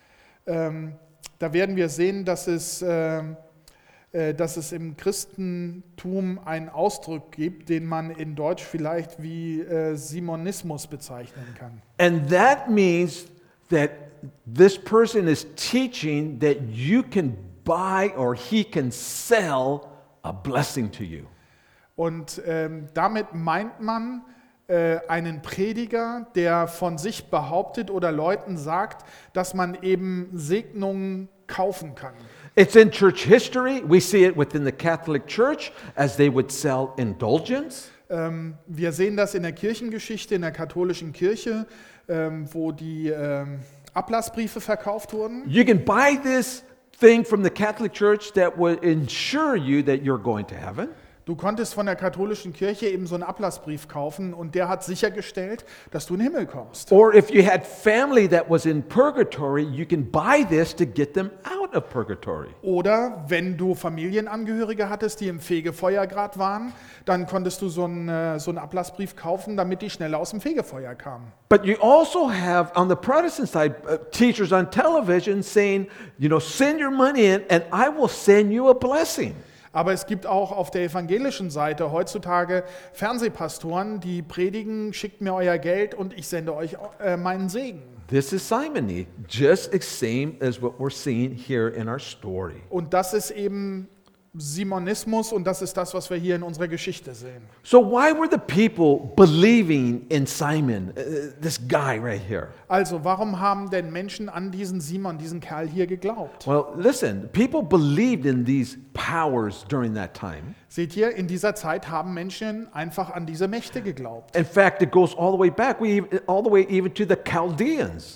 ähm, da werden wir sehen, dass es, ähm, äh, dass es im Christentum einen Ausdruck gibt, den man in Deutsch vielleicht wie äh, Simonismus bezeichnen kann. And that means that this person is teaching that you can buy or he can sell a blessing to you. Und ähm, damit meint man äh, einen Prediger, der von sich behauptet oder Leuten sagt, dass man eben Segnungen kaufen kann. It's in church history. We see it within the Catholic Church as they would sell indulgence. Ähm, wir sehen das in der Kirchengeschichte, in der katholischen Kirche, ähm, wo die ähm, Ablassbriefe verkauft wurden. You can buy this thing from the Catholic Church that will ensure you that you're going to heaven. Du konntest von der katholischen Kirche eben so einen Ablassbrief kaufen und der hat sichergestellt, dass du in den Himmel kommst. Or if you had family that was in purgatory, you can buy this to get them out of purgatory. Oder wenn du Familienangehörige hattest, die im Fegefeuer gerade waren, dann konntest du so einen, äh, so einen Ablassbrief kaufen, damit die schneller aus dem Fegefeuer kamen. But you also have, on the Protestant side, uh, teachers on television saying, you know, send your money in and I will send you a blessing. Aber es gibt auch auf der evangelischen Seite heutzutage Fernsehpastoren, die predigen, schickt mir euer Geld und ich sende euch äh, meinen Segen. This is simony, just as same as what we're seeing here in our story. Und das ist eben Simonismus und das ist das, was wir hier in unserer Geschichte sehen. So why were the people believing in Simon, uh, this guy right here? Also, warum haben denn Menschen an diesen Simon, diesen Kerl hier geglaubt? Well, listen, people believed in these powers during that time. Seht ihr, in dieser Zeit haben Menschen einfach an diese Mächte geglaubt. In fact, it goes all the way back, we, all the way even to the Chaldeans.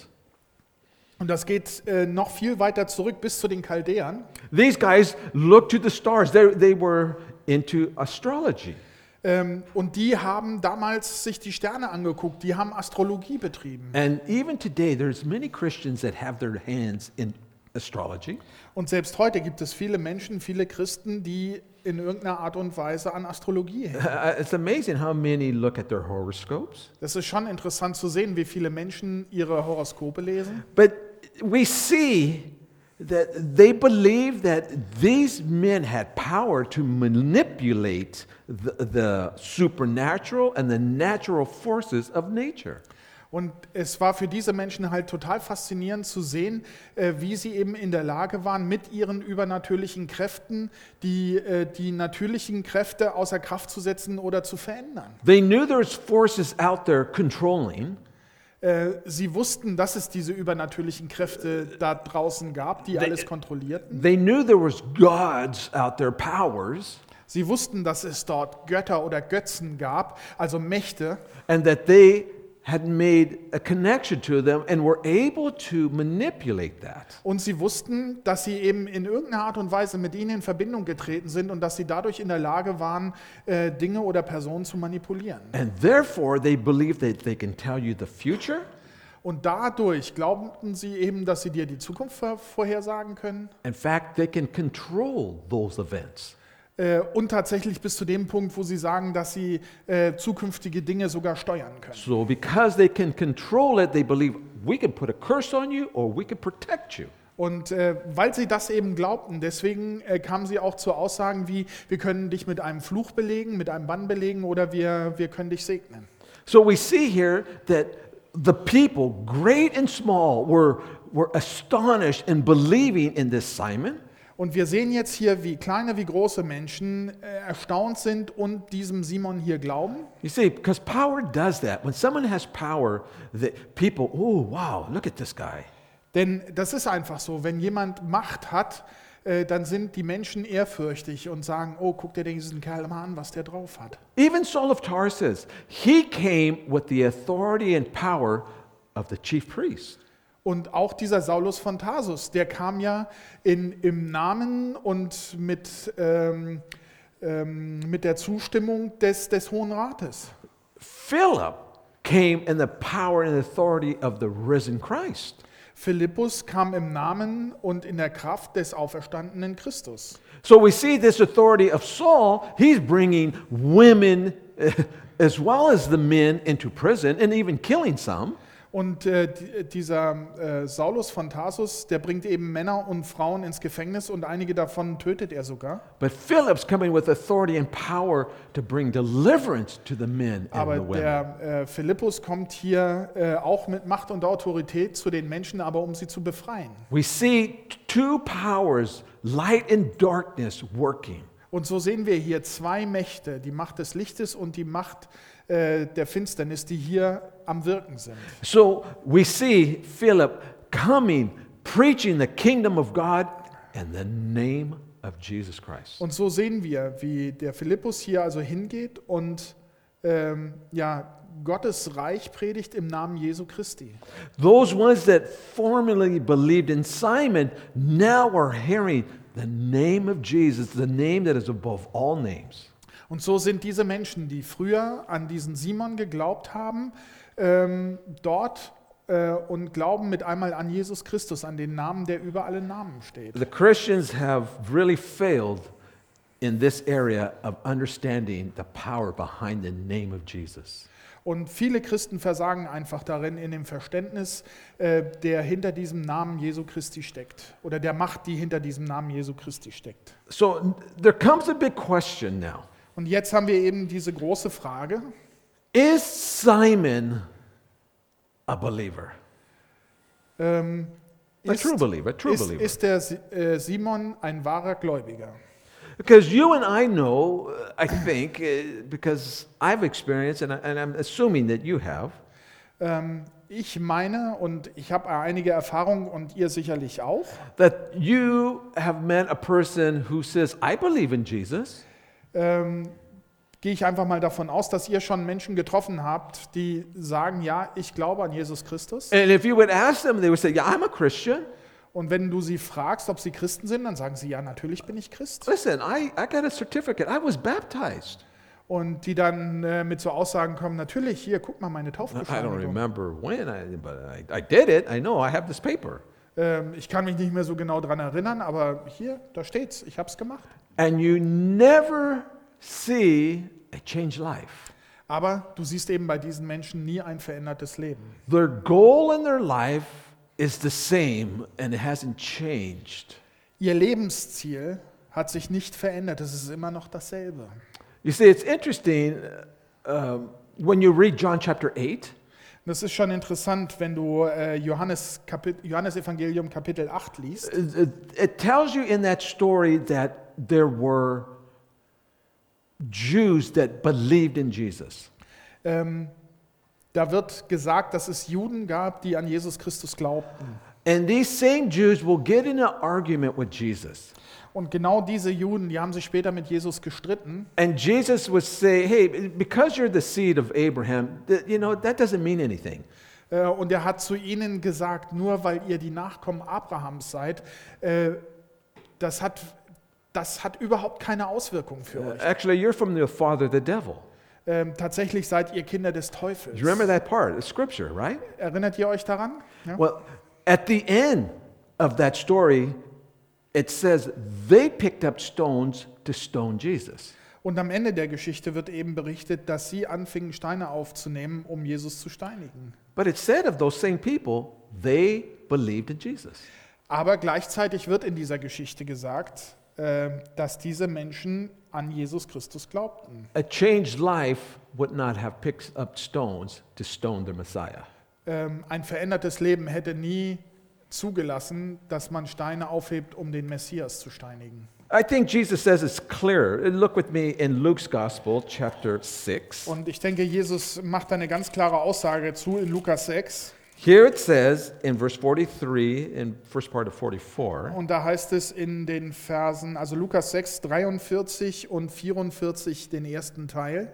Und das geht äh, noch viel weiter zurück bis zu den Chaldäern. These guys looked to the stars. They, they were into astrology. Ähm, und die haben damals sich die Sterne angeguckt, die haben Astrologie betrieben. And even today, there's many Christians that have their hands in astrology. Und selbst heute gibt es viele Menschen, viele Christen, die in irgendeiner Art und Weise an Astrologie hängen. Uh, It's amazing how many look at their horoscopes. Das ist schon interessant zu sehen, wie viele Menschen ihre Horoskope lesen. But we see that they believe that these men had power to manipulate the, the supernatural and the natural forces of nature. Und es war für diese Menschen halt total faszinierend zu sehen, äh, wie sie eben in der Lage waren, mit ihren übernatürlichen Kräften die, äh, die natürlichen Kräfte außer Kraft zu setzen oder zu verändern. They knew there's forces out there controlling, Äh, sie wussten, dass es diese übernatürlichen Kräfte da draußen gab, die alles kontrollierten. they knew there was gods out there, powers, Sie wussten, dass es dort Götter oder Götzen gab, also Mächte. and that they had made a connection to them and were able to manipulate that. Und sie wussten, dass sie eben in irgendeiner Art und Weise mit ihnen in Verbindung getreten sind und dass sie dadurch in der Lage waren, äh, Dinge oder Personen zu manipulieren. And therefore, they believe that they can tell you the future, Und dadurch glaubten sie eben, dass sie dir die Zukunft vor- vorhersagen können. in fact, they can control those events. Äh, und tatsächlich bis zu dem Punkt, wo sie sagen, dass sie äh, zukünftige Dinge sogar steuern können. So because they can control it, they believe we can put a curse on you or we can protect you. Und äh, weil sie das eben glaubten, deswegen äh, kamen sie auch zu Aussagen wie, wir können dich mit einem Fluch belegen, mit einem Bann belegen oder wir, wir können dich segnen. So we see here that the people, great and small, were, were astonished and believing in this Simon. Und wir sehen jetzt hier, wie kleine wie große Menschen äh, erstaunt sind und diesem Simon hier glauben. You see, because power does that. When someone has power, the people, oh, wow, look at this guy. Denn das ist einfach so, wenn jemand Macht hat, äh, dann sind die Menschen ehrfürchtig und sagen, oh, guck dir diesen Kerl mal an, was der drauf hat. Even Saul of Tarsus, he came with the authority and power of the chief priest. Und auch dieser Saulus von Tarsus, der kam ja in, im Namen und mit, ähm, ähm, mit der Zustimmung des, des Hohen Rates. Philip came in the power and authority of the risen Christ. Philippus kam im Namen und in der Kraft des auferstandenen Christus. So we see this authority of Saul, he's bringing women as well as the men into prison and even killing some. Und äh, die- dieser äh, Saulus von Tarsus, der bringt eben Männer und Frauen ins Gefängnis und einige davon tötet er sogar. But Philip's coming with authority and power to bring deliverance to the men and Aber the women. der äh, Philippus kommt hier äh, auch mit Macht und Autorität zu den Menschen, aber um sie zu befreien. We see t- two powers, light and darkness, working. Und so sehen wir hier zwei Mächte, die Macht des Lichtes und die Macht äh, der Finsternis, die hier am Wirken sind. So we see Philip coming, preaching the kingdom of God in the name of Jesus Christ. Und so sehen wir, wie der Philippus hier also hingeht und ähm, ja, Gottes Reich predigt im Namen Jesu Christi. Those ones that formerly believed in Simon now are hearing the name of Jesus, the name that is above all names. Und so sind diese Menschen, die früher an diesen Simon geglaubt haben, ähm, dort äh, und glauben mit einmal an Jesus Christus, an den Namen, der über alle Namen steht. The Christians have really failed in this area of understanding the power behind the name of Jesus. Und viele Christen versagen einfach darin, in dem Verständnis, äh, der hinter diesem Namen Jesu Christi steckt oder der Macht, die hinter diesem Namen Jesu Christi steckt. So n- there comes a big question now. Und jetzt haben wir eben diese große Frage, Is Simon a believer? ähm, A ist, true believer, a true ist, believer. ist der Si- äh, Simon ein wahrer Gläubiger? Because you and I know, uh, I think, uh, because I've experienced, and, I, and I'm assuming that you have, Ähm, ich meine, und ich habe einige Erfahrungen und ihr sicherlich auch, that you have met a person who says, I believe in Jesus, ähm, gehe ich einfach mal davon aus, dass ihr schon Menschen getroffen habt, die sagen, ja, ich glaube an Jesus Christus. and if you would ask them, they would say, yeah, I'm a Christian. Und wenn du sie fragst, ob sie Christen sind, dann sagen sie, ja, natürlich bin ich Christ. Listen, I, I got a certificate. I was baptized. und die dann äh, mit so Aussagen kommen, natürlich, hier, guck mal, meine I don't Taufbescheinigung. remember when, I, but I, I did it. I know I have this paper. Ähm, ich kann mich nicht mehr so genau dran erinnern, aber hier, da steht's, ich habe es gemacht. And you never see a changed life. Aber du siehst eben bei diesen Menschen nie ein verändertes Leben. Their goal in their life is the same and it hasn't changed. Ihr Lebensziel hat sich nicht verändert, es ist immer noch dasselbe. You see, it's interesting um, when you read John chapter eight. Das ist schon interessant, wenn du äh, Johannes, Kapit Johannes Evangelium Kapitel acht liest. It, it- it tells you in that story that there were Jews that believed in Jesus. Ähm, da wird gesagt, dass es Juden gab, die an Jesus Christus glaubten. And these same Jews will get in an argument with Jesus. Und genau diese Juden, die haben sich später mit Jesus gestritten. And Jesus would say, hey, because you're the seed of Abraham, th- you know, that doesn't mean anything. Äh, und er hat zu ihnen gesagt, nur weil ihr die Nachkommen Abrahams seid, äh, das hat, das hat überhaupt keine Auswirkung für Uh, euch. actually, you're from the father, the devil. Ähm, tatsächlich seid ihr Kinder des Teufels. Do you remember that part? It's scripture, right? Erinnert ihr euch daran? Ja? Well, at the end of that story, it says they picked up stones to stone Jesus. Und am Ende der Geschichte wird eben berichtet, dass sie anfingen, Steine aufzunehmen, um Jesus zu steinigen. But it said of those same people, they believed in Jesus. Aber gleichzeitig wird in dieser Geschichte gesagt, äh, dass diese Menschen an Jesus Christus glaubten. A changed life would not have picked up stones to stone the Messiah. Ähm, ein verändertes Leben hätte nie zugelassen, dass man Steine aufhebt, um den Messias zu steinigen. I think Jesus says it's clear. Look with me in Luke's Gospel, chapter six. Und ich denke, Jesus macht da eine ganz klare Aussage zu in Lukas sechs. Here it says in verse forty-three, in first part of forty-four, Und da heißt es in den Versen, also Lukas sechs, dreiundvierzig und vierundvierzig, den ersten Teil.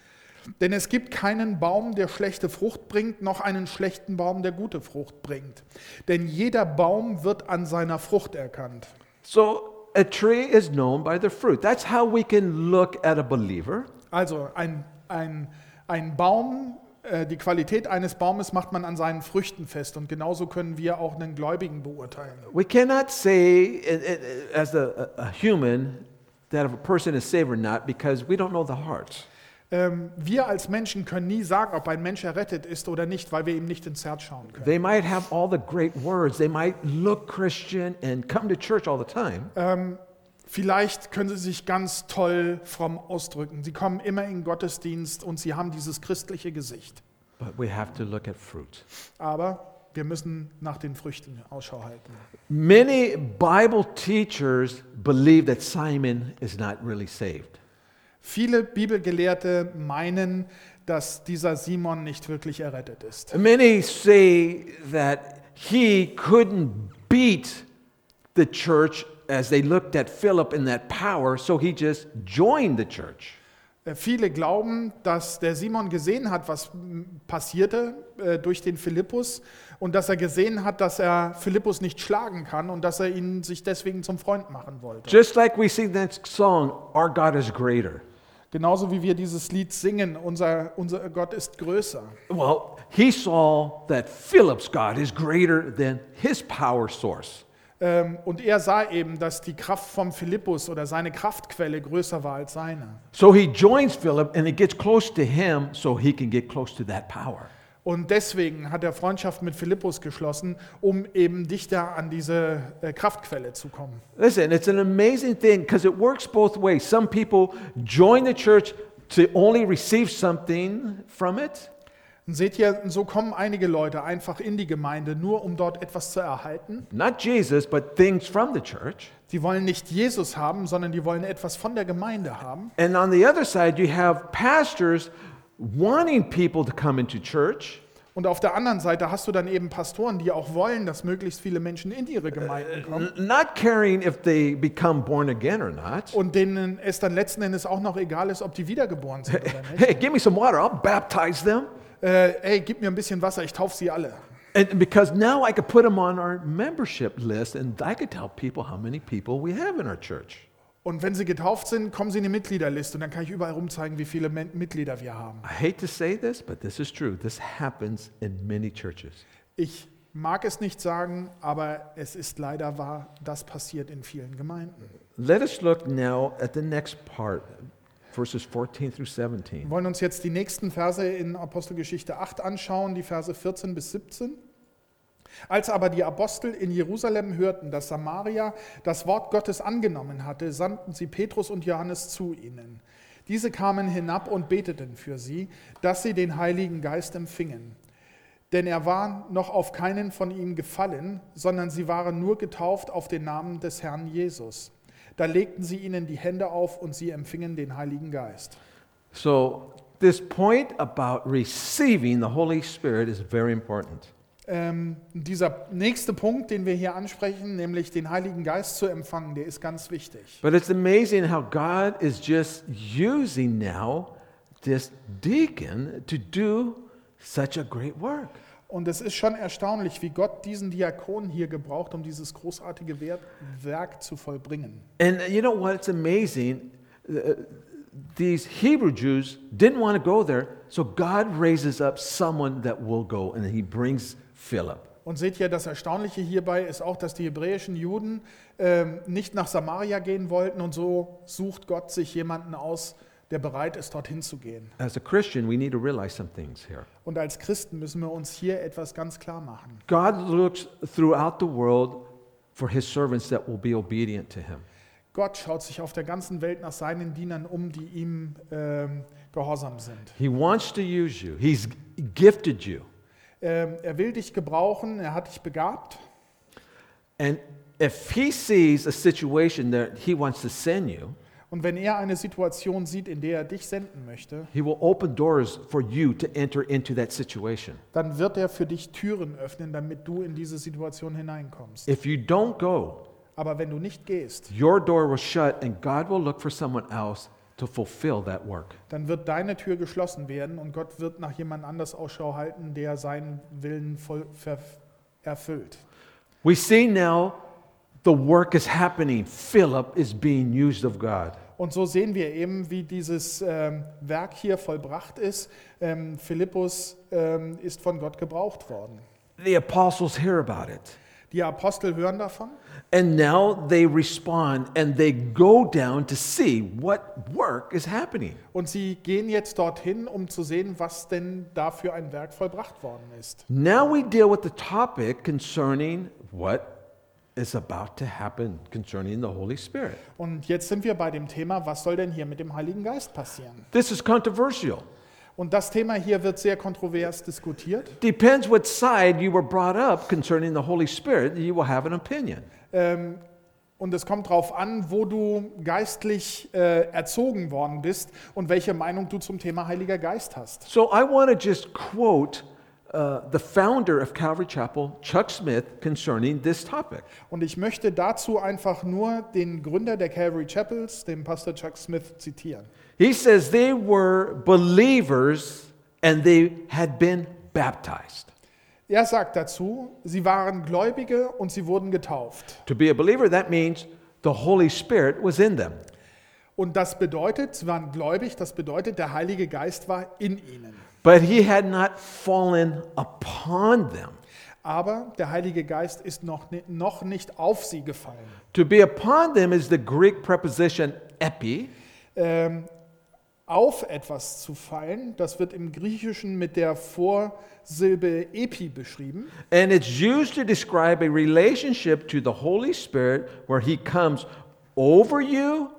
Denn es gibt keinen Baum, der schlechte Frucht bringt, noch einen schlechten Baum, der gute Frucht bringt. Denn jeder Baum wird an seiner Frucht erkannt. so a tree is known by the fruit. That's how we can look at a believer. Also ein, ein, ein Baum, äh, die Qualität eines Baumes macht man an seinen Früchten fest. Und genauso können wir auch einen Gläubigen beurteilen. We cannot say uh, uh, as a, a human that if a person is saved or not because we don't know the heart. Ähm, wir als Menschen können nie sagen, ob ein Mensch errettet ist oder nicht, weil wir ihm nicht ins Herz schauen können. They might have all the great words. They might look Christian and come to church all the time. Ähm, vielleicht können sie sich ganz toll fromm ausdrücken. Sie kommen immer in den Gottesdienst und sie haben dieses christliche Gesicht. But we have to look at fruit. Aber wir müssen nach den Früchten Ausschau halten. Many Bible teachers believe that Simon is not really saved. Viele Bibelgelehrte meinen, dass dieser Simon nicht wirklich errettet ist. Many say that he couldn't beat the church as they looked at Philip in that power, so he just joined the church. Äh, Viele glauben, dass der Simon gesehen hat, was m, passierte äh, durch den Philippus und dass er gesehen hat, dass er Philippus nicht schlagen kann und dass er ihn sich deswegen zum Freund machen wollte. Just like we sing that song, Our God is Greater. Genauso wie wir dieses Lied singen, unser, unser Gott ist größer. Well, he saw that Philip's God is greater than his power source. Ähm, und er sah eben, dass die Kraft vom Philippus oder seine Kraftquelle größer war als seine. So he joins Philip and he gets close to him so he can get close to that power. Und deswegen hat er Freundschaft mit Philippus geschlossen, um eben dichter an diese äh, Kraftquelle zu kommen. Listen, it's an amazing thing because it works both ways. Some people join the church to only receive something from it. Und seht ihr, so kommen einige Leute einfach in die Gemeinde, nur um dort etwas zu erhalten. Not Jesus, but things from the church. Die wollen nicht Jesus haben, sondern die wollen etwas von der Gemeinde haben. And on the other side, you have pastors wanting people to come into church, Und auf der anderen Seite hast du dann eben Pastoren, die auch wollen, dass möglichst viele Menschen in ihre Gemeinden kommen. n- not caring if they become born again or not. Und denen es dann letzten Endes auch noch egal ist, ob die wiedergeboren sind oder nicht. Hey, give me some water, I'll baptize them. Äh, ey, gib mir ein bisschen Wasser, ich taufe sie alle. And because now I could put them on our membership list and I could tell people how many people we have in our church. Und wenn sie getauft sind, kommen sie in die Mitgliederliste und dann kann ich überall rumzeigen, wie viele Men- Mitglieder wir haben. I hate to say this, but this is true. This happens in many churches. Ich mag es nicht sagen, aber es ist leider wahr, das passiert in vielen Gemeinden. Let us look now at the next part, verses fourteen through Wir seventeen. wollen uns jetzt die nächsten Verse in Apostelgeschichte acht anschauen, die Verse vierzehn bis siebzehn. Als aber die Apostel in Jerusalem hörten, dass Samaria das Wort Gottes angenommen hatte, sandten sie Petrus und Johannes zu ihnen. Diese kamen hinab und beteten für sie, dass sie den Heiligen Geist empfingen. Denn er war noch auf keinen von ihnen gefallen, sondern sie waren nur getauft auf den Namen des Herrn Jesus. Da legten sie ihnen die Hände auf und sie empfingen den Heiligen Geist. So, this point about receiving the Holy Spirit is very important. Ähm, dieser nächste Punkt, den wir hier ansprechen, nämlich den Heiligen Geist zu empfangen, der ist ganz wichtig. But it's amazing how God is just using now this deacon to do such a great work. Und es ist schon erstaunlich, wie Gott diesen Diakon hier gebraucht, um dieses großartige Werk, Werk zu vollbringen. And you know what? It's amazing. Uh, these Hebrew Jews didn't want to go there, so God raises up someone that will go, and he brings Philip. Und seht ihr, das Erstaunliche hierbei ist auch, dass die hebräischen Juden ähm, nicht nach Samaria gehen wollten und so sucht Gott sich jemanden aus, der bereit ist, dorthin zu gehen. As a Christian, we need to realize some things here. Und als Christen müssen wir uns hier etwas ganz klar machen. God looks throughout the world for his servants that will be obedient to him. Gott schaut sich auf der ganzen Welt nach seinen Dienern um, die ihm ähm, gehorsam sind. He wants to use you. He's gifted you. Ähm, er will dich gebrauchen, er hat dich begabt. And if he sees a situation that he wants to send you, Und wenn er eine Situation sieht, in der er dich senden möchte, he will open doors for you to enter into that situation. dann wird er für dich Türen öffnen, damit du in diese Situation hineinkommst. If you don't go, Aber wenn du nicht gehst, your door will shut and God will look for someone else to fulfill that work. dann wird deine Tür geschlossen werden und Gott wird nach jemand anders Ausschau halten, der seinen Willen voll ver- erfüllt. We see now the work is happening. Philip is being used of God. Und so sehen wir eben, wie dieses ähm, Werk hier vollbracht ist. Ähm, Philippus ähm, ist von Gott gebraucht worden. The apostles hear about it. Die Apostel hören davon And now they respond and they go down to see what work is happening. und sie gehen jetzt dorthin, um zu sehen, was denn da für ein Werk vollbracht worden ist. Now we deal with the topic concerning what is about to happen concerning the Holy Spirit. Und jetzt sind wir bei dem Thema, was soll denn hier mit dem Heiligen Geist passieren? This is controversial. Und das Thema hier wird sehr kontrovers diskutiert. Depends what side you were brought up concerning the Holy Spirit, you will have an opinion. Ähm, und es kommt darauf an, wo du geistlich äh, erzogen worden bist und welche Meinung du zum Thema Heiliger Geist hast. So I want to just quote uh, the founder of Calvary Chapel, Chuck Smith, concerning this topic. Und ich möchte dazu einfach nur den Gründer der Calvary Chapels, den Pastor Chuck Smith, zitieren. He says they were believers and they had been baptized. Er sagt dazu, sie waren Gläubige und sie wurden getauft. To be a believer, that means the Holy Spirit was in them. Und das bedeutet, sie waren gläubig, das bedeutet, der Heilige Geist war in ihnen. But he had not fallen upon them. Aber der Heilige Geist ist noch, ni- noch nicht auf sie gefallen. To be upon them is the Greek preposition epi, Ähm, auf etwas zu fallen, das wird im Griechischen mit der Vorsilbe epi beschrieben. and it's used to describe a relationship to the Holy Spirit where he comes over you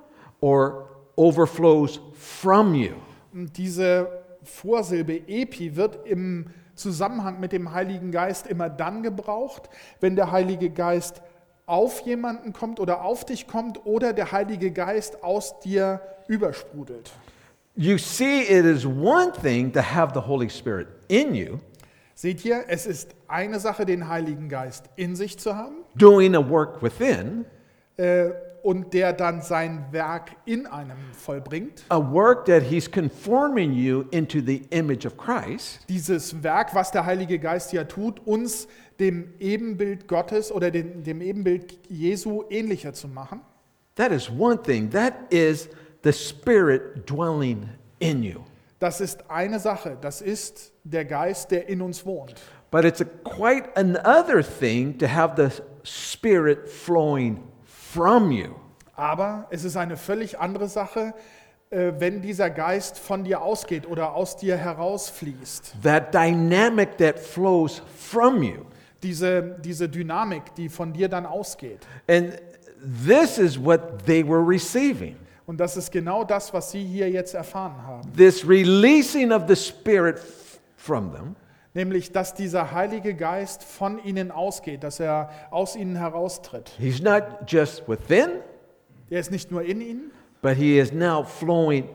or overflows from you. Und diese Vorsilbe epi wird im Zusammenhang mit dem Heiligen Geist immer dann gebraucht, wenn der Heilige Geist auf jemanden kommt oder auf dich kommt oder der Heilige Geist aus dir übersprudelt. You see, it is one thing to have the Holy Spirit in you, Seht ihr, es ist eine Sache, den Heiligen Geist in sich zu haben doing a work within, äh, und der dann sein Werk in einem vollbringt. a work that he's conforming you into the image of Christ, Dieses Werk, was der Heilige Geist ja tut, uns dem Ebenbild Gottes oder dem, dem Ebenbild Jesu ähnlicher zu machen. that is one thing. That is the Spirit dwelling in you. Das ist eine Sache, das ist der Geist, der in uns wohnt. But it's a quite another thing to have the Spirit flowing from you. Aber es ist eine völlig andere Sache, äh, wenn dieser Geist von dir ausgeht oder aus dir herausfließt. That dynamic that flows from you. Diese, diese Dynamik, die von dir dann ausgeht. And this is what they were receiving. Und das ist genau das, was sie hier jetzt erfahren haben. This releasing of the Spirit f- from them. Nämlich, dass dieser Heilige Geist von ihnen ausgeht, dass er aus ihnen heraustritt. He's not just within, Er ist nicht nur in ihnen, but he is now flowing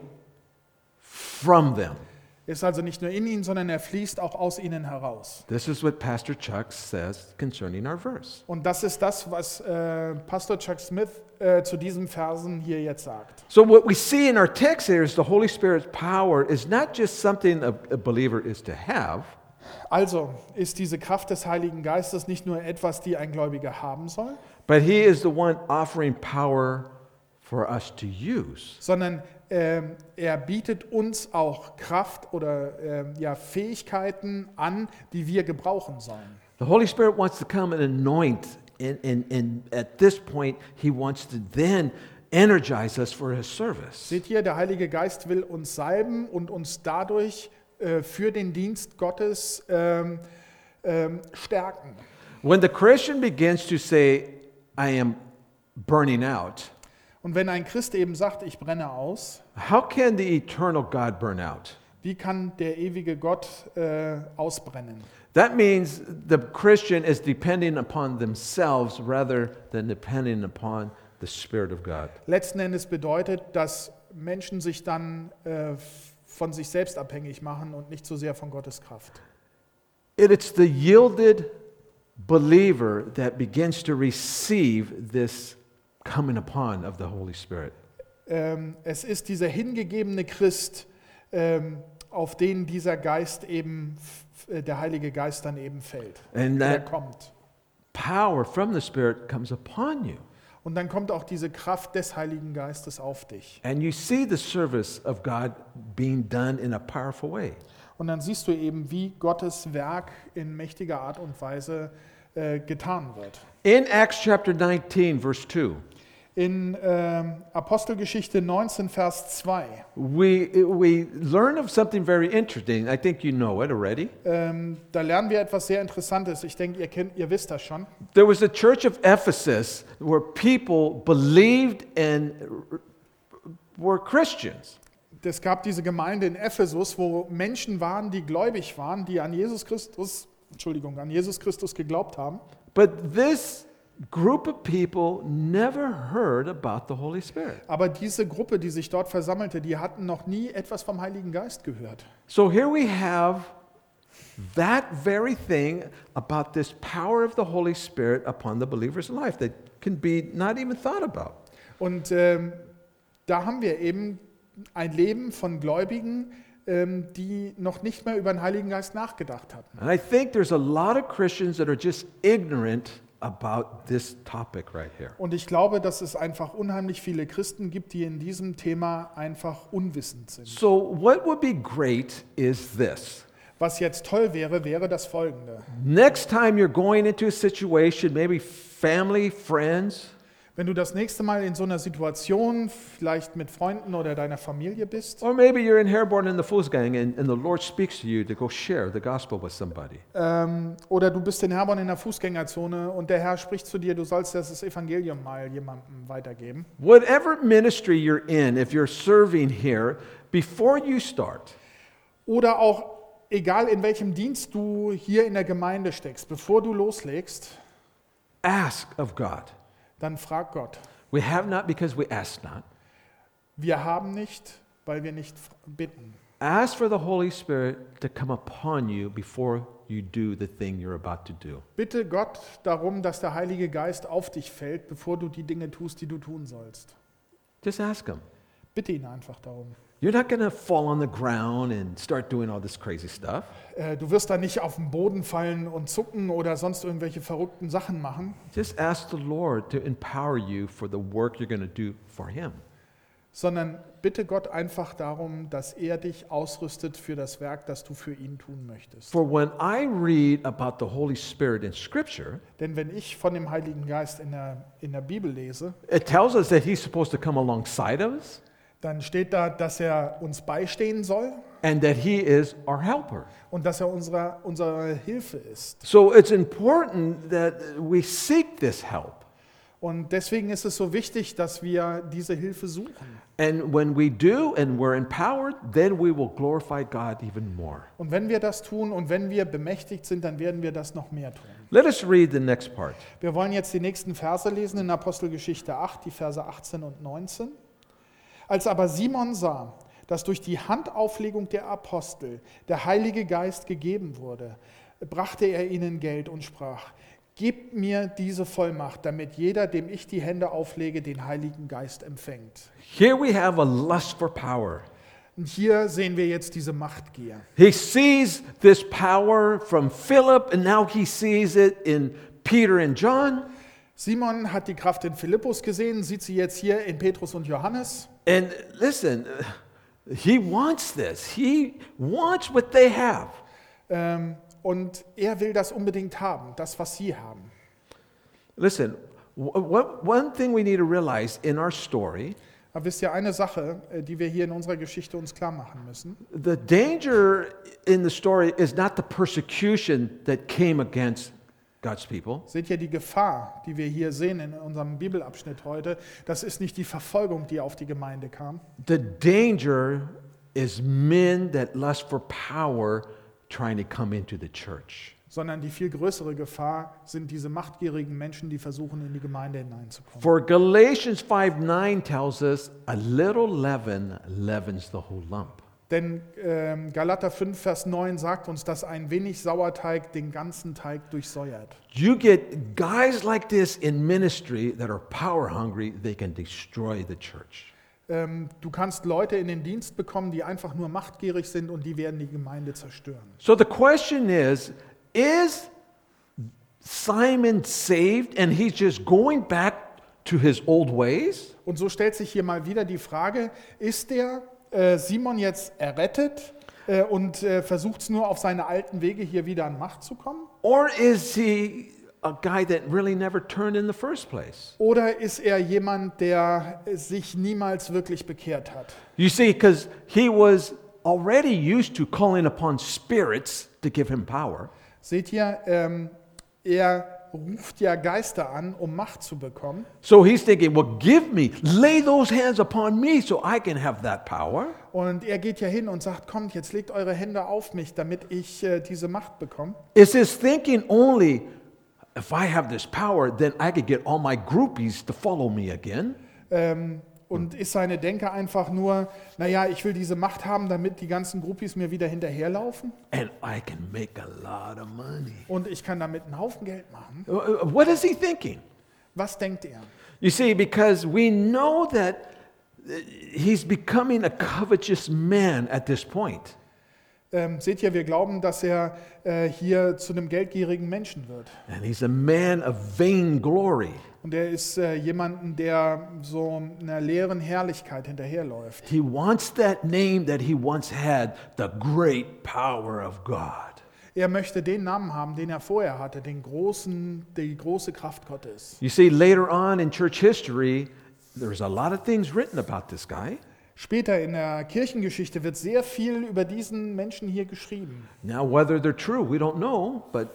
from them. er ist also nicht nur in ihnen, sondern er fließt auch aus ihnen heraus. This is what Pastor Chuck says concerning our verse. Und das ist das, was äh, Pastor Chuck Smith äh, zu diesen Versen hier jetzt sagt. So what we see in our text here is the Holy Spirit's power is not just something a, a believer is to have, Also ist diese Kraft des Heiligen Geistes nicht nur etwas, die ein Gläubiger haben soll, but he is the one offering power for us to use. sondern ähm, er bietet uns auch Kraft oder ähm, ja, Fähigkeiten an, die wir gebrauchen sollen. The Holy Spirit wants to come and anoint, and, and, and at this point, he wants to then energize us for his service. Seht ihr, der Heilige Geist will uns salben und uns dadurch äh, für den Dienst Gottes ähm, ähm, stärken. When the Christian begins to say, I am burning out, Und wenn ein Christ eben sagt, ich brenne aus, how can the eternal God burn out? wie kann der ewige Gott äh, ausbrennen? That means the Christian is depending upon themselves rather than depending upon the Spirit of God. Letzten Endes bedeutet, dass Menschen sich dann äh, von sich selbst abhängig machen und nicht so sehr von Gottes Kraft. It is the yielded believer that begins to receive this coming upon of the Holy Spirit. Ähm, es ist dieser hingegebene Christ, ähm, auf den dieser Geist eben, f- äh, der Heilige Geist dann eben fällt. And Der that kommt. power from the Spirit comes upon you. Und dann kommt auch diese Kraft des Heiligen Geistes auf dich. And you see the service of God being done in a powerful way. Und dann siehst du eben, wie Gottes Werk in mächtiger Art und Weise äh, getan wird. In Acts chapter nineteen, verse two, In ähm, Apostelgeschichte neunzehn, Vers zwei, we, we learn of something very interesting. I think you know it already. ähm, da lernen wir etwas sehr Interessantes. Ich denke, ihr kennt, ihr wisst das schon. There was a church of Ephesus where people believed and were Christians. Es gab diese Gemeinde in Ephesus, wo Menschen waren, die gläubig waren, die an Jesus Christus, Entschuldigung, an Jesus Christus geglaubt haben. But this group of people never heard about the Holy Spirit. Aber diese Gruppe, die sich dort versammelte, die hatten noch nie etwas vom Heiligen Geist gehört. So here we have that very thing about this power of the Holy Spirit upon the believer's life that can be not even thought about. Und ähm, da haben wir eben ein Leben von Gläubigen, ähm, die noch nicht mehr über den Heiligen Geist nachgedacht hatten. And I think there's a lot of Christians that are just ignorant about this topic right here. Und ich glaube, dass es einfach unheimlich viele Christen gibt, die in diesem Thema einfach unwissend sind. So what would be great is this. Was jetzt toll wäre, wäre das Folgende. Next time you're going into a situation, maybe family, friends, Wenn du das nächste Mal in so einer Situation, vielleicht mit Freunden oder deiner Familie bist, or maybe you're in Herborn in the Fußgang and, and the Lord speaks to you to go share the gospel with somebody. ähm, oder du bist in Herborn in der Fußgängerzone und der Herr spricht zu dir, du sollst das Evangelium mal jemandem weitergeben. Whatever ministry you're in, if you're serving here, before you start, Oder auch, egal in welchem Dienst du hier in der Gemeinde steckst, bevor du loslegst, ask of God. dann frag Gott. We have not because we ask not. Wir haben nicht, weil wir nicht bitten. Ask for the Holy Spirit to come upon you before you do the thing you're about to do. Bitte Gott darum, dass der Heilige Geist auf dich fällt, bevor du die Dinge tust, die du tun sollst. Just ask Him. Bitte ihn einfach darum. You're not going to fall on the ground and start doing all this crazy stuff. Äh, Du wirst da nicht auf den Boden fallen und zucken oder sonst irgendwelche verrückten Sachen machen, Just ask the Lord to empower you for the work you're going to do for Him. sondern bitte Gott einfach darum, dass er dich ausrüstet für das Werk, das du für ihn tun möchtest. For when I read about the Holy Spirit in Scripture, Denn wenn ich von dem Heiligen Geist in der, in der Bibel lese, it tells us that He's supposed to come alongside us dann steht da, dass er uns beistehen soll and that He is our helper. und dass er unsere, unsere Hilfe ist. So it's important that we seek this help. Und deswegen ist es so wichtig, dass wir diese Hilfe suchen. And when we do and we're empowered, then we will glorify God even more. Und wenn wir das tun und wenn wir bemächtigt sind, dann werden wir das noch mehr tun. Let us read the next part. Wir wollen jetzt die nächsten Verse lesen in Apostelgeschichte acht, die Verse achtzehn und neunzehn. Als aber Simon sah, dass durch die Handauflegung der Apostel der Heilige Geist gegeben wurde, brachte er ihnen Geld und sprach: Gebt mir diese Vollmacht, damit jeder, dem ich die Hände auflege, den Heiligen Geist empfängt. Here we have a lust for power. Und hier sehen wir jetzt diese Machtgier. He sees this power from Philip, and now he sees it in Peter and John. Simon hat die Kraft in Philippus gesehen, sieht sie jetzt hier in Petrus und Johannes. And listen, he wants this. He wants what they have. Ähm, und er will das unbedingt haben, das, was sie haben. Listen, one one thing we need to realize in our story, Aber wisst ihr, eine Sache, äh, die wir hier in unserer Geschichte uns klar machen müssen. the danger in the story is not the persecution that came against God's people. Seht ihr die Gefahr, die wir hier sehen in unserem Bibelabschnitt heute? Das ist nicht die Verfolgung, die auf die Gemeinde kam. The danger is men that lust for power trying to come into the church. Sondern die viel größere Gefahr sind diese machtgierigen Menschen, die versuchen, in die Gemeinde hineinzukommen. For Galatians five nine tells us, a little leaven leavens the whole lump. Denn ähm, Galater fünf, Vers neun sagt uns, dass ein wenig Sauerteig den ganzen Teig durchsäuert. You get guys like this in ministry that are power hungry, they can destroy the church. Ähm, du kannst Leute in den Dienst bekommen, die einfach nur machtgierig sind und die werden die Gemeinde zerstören. So the question is, is Simon saved and he's just going back to his old ways? Und so stellt sich hier mal wieder die Frage, ist der äh, Simon jetzt errettet äh, und äh, versucht es nur auf seine alten Wege hier wieder an Macht zu kommen? Or is he a guy that really never turned in the first place? Oder ist er jemand, der sich niemals wirklich bekehrt hat? You see, because he was already used to calling upon spirits to give him power. Seht ihr, ähm, er ruft ja Geister an, um Macht zu bekommen. So he's thinking, well, give me, lay those hands upon me so I can have that power. Und er geht ja hin und sagt, kommt, jetzt legt eure Hände auf mich, damit ich äh, diese Macht bekomme. Is his thinking only, if I have this power, then I could get all my groupies to follow me again? Ähm, und ist seine Denke einfach nur, naja, ich will diese Macht haben, damit die ganzen Groupies mir wieder hinterherlaufen And I can make a lot of money. und ich kann damit einen Haufen Geld machen. Uh, What is he thinking? Was denkt er? You see, because we know that uh, he's becoming a covetous man at this point. Ähm, seht ihr, wir glauben, dass er äh, hier zu einem geldgierigen Menschen wird. And he's a man of vain glory. Und er ist äh, jemanden, der so einer leeren Herrlichkeit hinterherläuft. He wants that name that he once had, the great power of God. Er möchte den Namen haben, den er vorher hatte, den großen, die große Kraft Gottes. You see, later on in church history, there's a lot of things written about this guy. Später in der Kirchengeschichte wird sehr viel über diesen Menschen hier geschrieben. Now, whether they're true, we don't know, but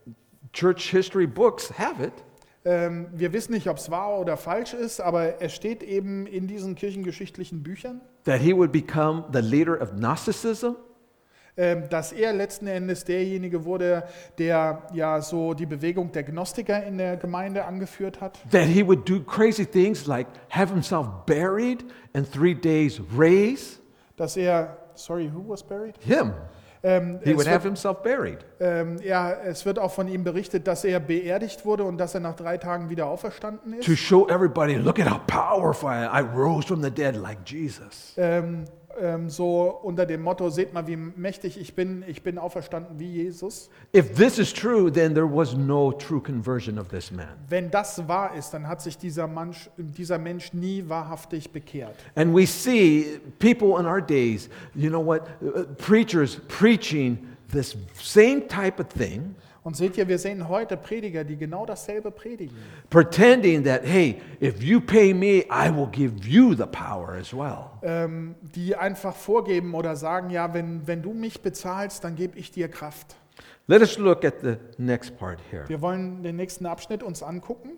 church history books have it. Ähm, wir wissen nicht, ob es wahr oder falsch ist, aber es steht eben in diesen kirchengeschichtlichen Büchern, That he would become the leader of Gnosticism. ähm, dass er letzten Endes derjenige wurde, der ja so die Bewegung der Gnostiker in der Gemeinde angeführt hat. That he would do crazy things like have himself buried and three days raise. Dass er, sorry, who was buried? Him. Ähm, He es, would have wird, himself buried. ähm, ja, es wird auch von ihm berichtet, dass er beerdigt wurde und dass er nach drei Tagen wieder auferstanden ist. To show everybody, look at how powerful I, I rose from the dead like Jesus. Ähm, ähm, so unter dem Motto, seht mal, wie mächtig ich bin, ich bin auferstanden wie Jesus. If this is true, then there was no true conversion of this man. Wenn das wahr ist, dann hat sich dieser Mensch, dieser Mensch nie wahrhaftig bekehrt. And we see people in our days, you know what, uh, preachers preaching this same type of thing, Und seht ihr, wir sehen heute Prediger, die genau dasselbe predigen. pretending that, hey, if you pay me, I will give you the power as well. Ähm, die einfach vorgeben oder sagen, ja, wenn, wenn du mich bezahlst, dann gebe ich dir Kraft. Let us look at the next part here. Wir wollen den nächsten Abschnitt uns angucken,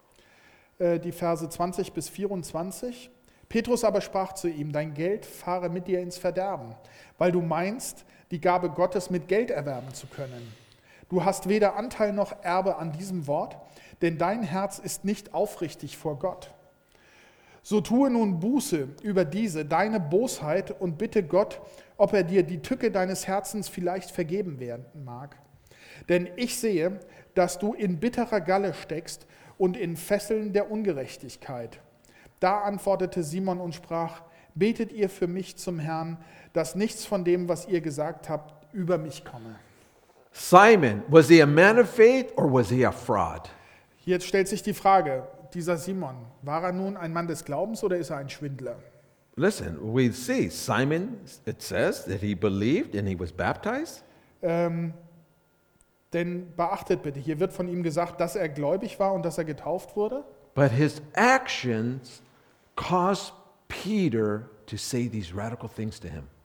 äh, die Verse zwanzig bis vierundzwanzig. Petrus aber sprach zu ihm, dein Geld fahre mit dir ins Verderben, weil du meinst, die Gabe Gottes mit Geld erwerben zu können. Du hast weder Anteil noch Erbe an diesem Wort, denn dein Herz ist nicht aufrichtig vor Gott. So tue nun Buße über diese, deine Bosheit, und bitte Gott, ob er dir die Tücke deines Herzens vielleicht vergeben werden mag. Denn ich sehe, dass du in bitterer Galle steckst und in Fesseln der Ungerechtigkeit. Da antwortete Simon und sprach, betet ihr für mich zum Herrn, dass nichts von dem, was ihr gesagt habt, über mich komme. Simon, was he a man of faith or was he a fraud? Jetzt stellt sich die Frage, dieser Simon, war er nun ein Mann des Glaubens oder ist er ein Schwindler? Listen, we see Simon, it says that he believed and he was baptized. Ähm, denn beachtet bitte, hier wird von ihm gesagt, dass er gläubig war und dass er getauft wurde. But his actions caused Peter to say these radical things to him.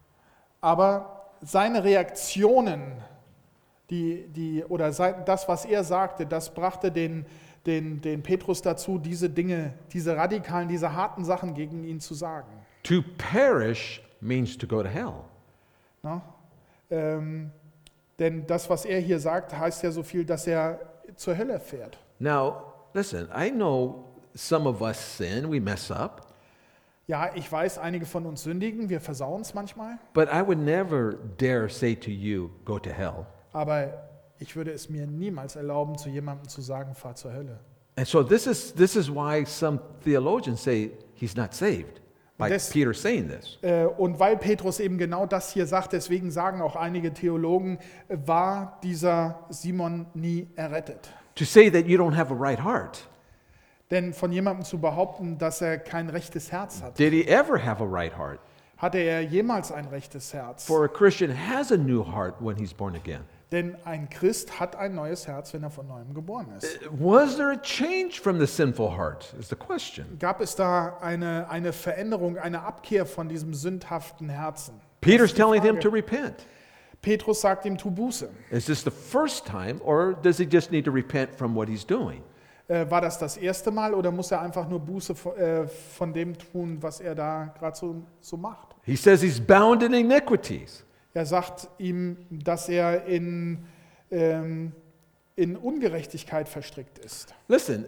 Aber seine Reaktionen, die, die, oder sein, das, was er sagte, das brachte den, den, den Petrus dazu, diese Dinge, diese radikalen, diese harten Sachen gegen ihn zu sagen. To perish means to go to hell. Na? Ähm, denn das, was er hier sagt, heißt ja so viel, dass er zur Hölle fährt. Now, listen, I know some of us sin, we mess up, Ja, ich weiß, einige von uns sündigen, wir versauen es manchmal, but I would never dare say to you, go to hell. aber ich würde es mir niemals erlauben, zu jemandem zu sagen, fahr zur Hölle. And so this is this is why some theologians say he's not saved. By This- Peter saying this. Äh, Und weil Petrus eben genau das hier sagt, deswegen sagen auch einige Theologen, äh, war dieser Simon nie errettet. To say that you don't have a right heart. Denn von jemandem zu behaupten, dass er kein rechtes Herz hat, Did he ever have a right heart? hatte er jemals ein rechtes Herz? For a Christian has a new heart when he's born again. Denn ein Christ hat ein neues Herz, wenn er von neuem geboren ist. Was there a change from the sinful heart is the question. Gab es da eine, eine Veränderung, eine Abkehr von diesem sündhaften Herzen? Peter's ist die telling him Frage. to repent. Petrus sagt ihm, tu Buße. Is this the first time or does he just need to repent from what he's doing? Äh, war das das erste Mal oder muss er einfach nur Buße von, äh, von dem tun, was er da gerade so, so macht? He says he's bound in iniquities. Er sagt ihm, dass er in, ähm, in Ungerechtigkeit verstrickt ist. Listen,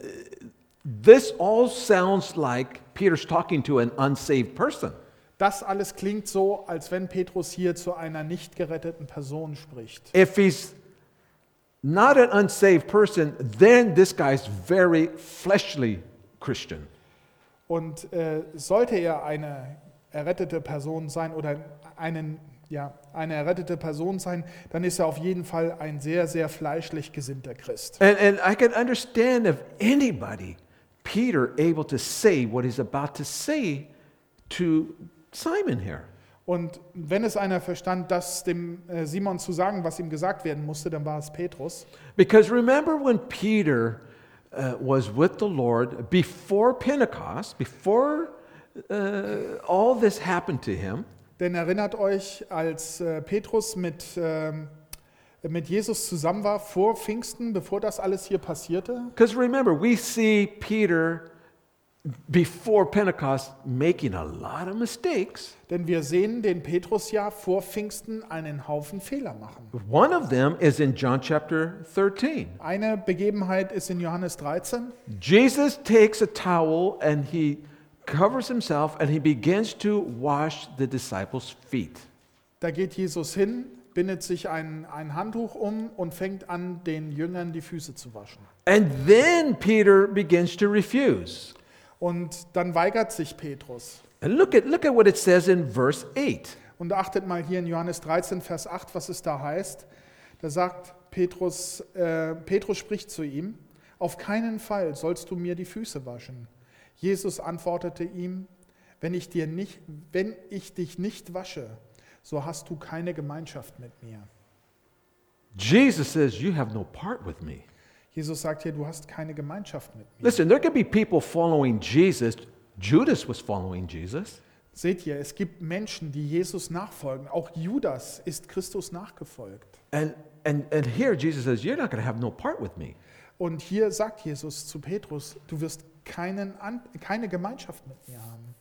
this all sounds like Peter's talking to an unsaved person. Das alles klingt so, als wenn Petrus hier zu einer nicht geretteten Person spricht. If he's not an unsaved person, then this guy's very fleshly Christian. Und äh, sollte er eine errettete Person sein oder einen, ja, eine errettete Person sein, dann ist er auf jeden Fall ein sehr, sehr fleischlich gesinnter Christ. And, and I can understand if anybody, Peter, able to say what he's about to say to Simon here. Und wenn es einer verstand, das dem äh, Simon zu sagen, was ihm gesagt werden musste, dann war es Petrus. Because remember when Peter uh, was with the Lord before Pentecost, before uh, all this happened to him, Denn erinnert euch, als äh, Petrus mit, ähm, mit Jesus zusammen war vor Pfingsten, bevor das alles hier passierte. because remember, we see Peter before Pentecost making a lot of mistakes. Denn wir sehen den Petrus ja vor Pfingsten einen Haufen Fehler machen. One of them is in John chapter thirteen. Eine Begebenheit ist in Johannes dreizehn. Jesus takes a towel and he covers himself and he begins to wash the disciples' feet. Da geht Jesus hin, bindet sich ein, ein Handtuch um und fängt an, den Jüngern die Füße zu waschen. And then Peter begins to refuse. Und dann weigert sich Petrus. And look at, look at what it says in verse eight. Und achtet mal hier in Johannes dreizehn, Vers acht, was es da heißt. Da sagt Petrus, äh, Petrus spricht zu ihm, auf keinen Fall sollst du mir die Füße waschen. Jesus antwortete ihm, wenn ich, dir nicht, wenn ich dich nicht wasche, so hast du keine Gemeinschaft mit mir. Jesus says, you have no part with me. Jesus sagt hier, du hast keine Gemeinschaft mit mir. Listen, there could be people following Jesus. Judas was following Jesus. Seht ihr, es gibt Menschen, die Jesus nachfolgen. Auch Judas ist Christus nachgefolgt. And, and, and here Jesus says, you're not going to have no part with me. Und hier sagt Jesus zu Petrus, du wirst keinen, An- keine Gemeinschaft mit mir haben.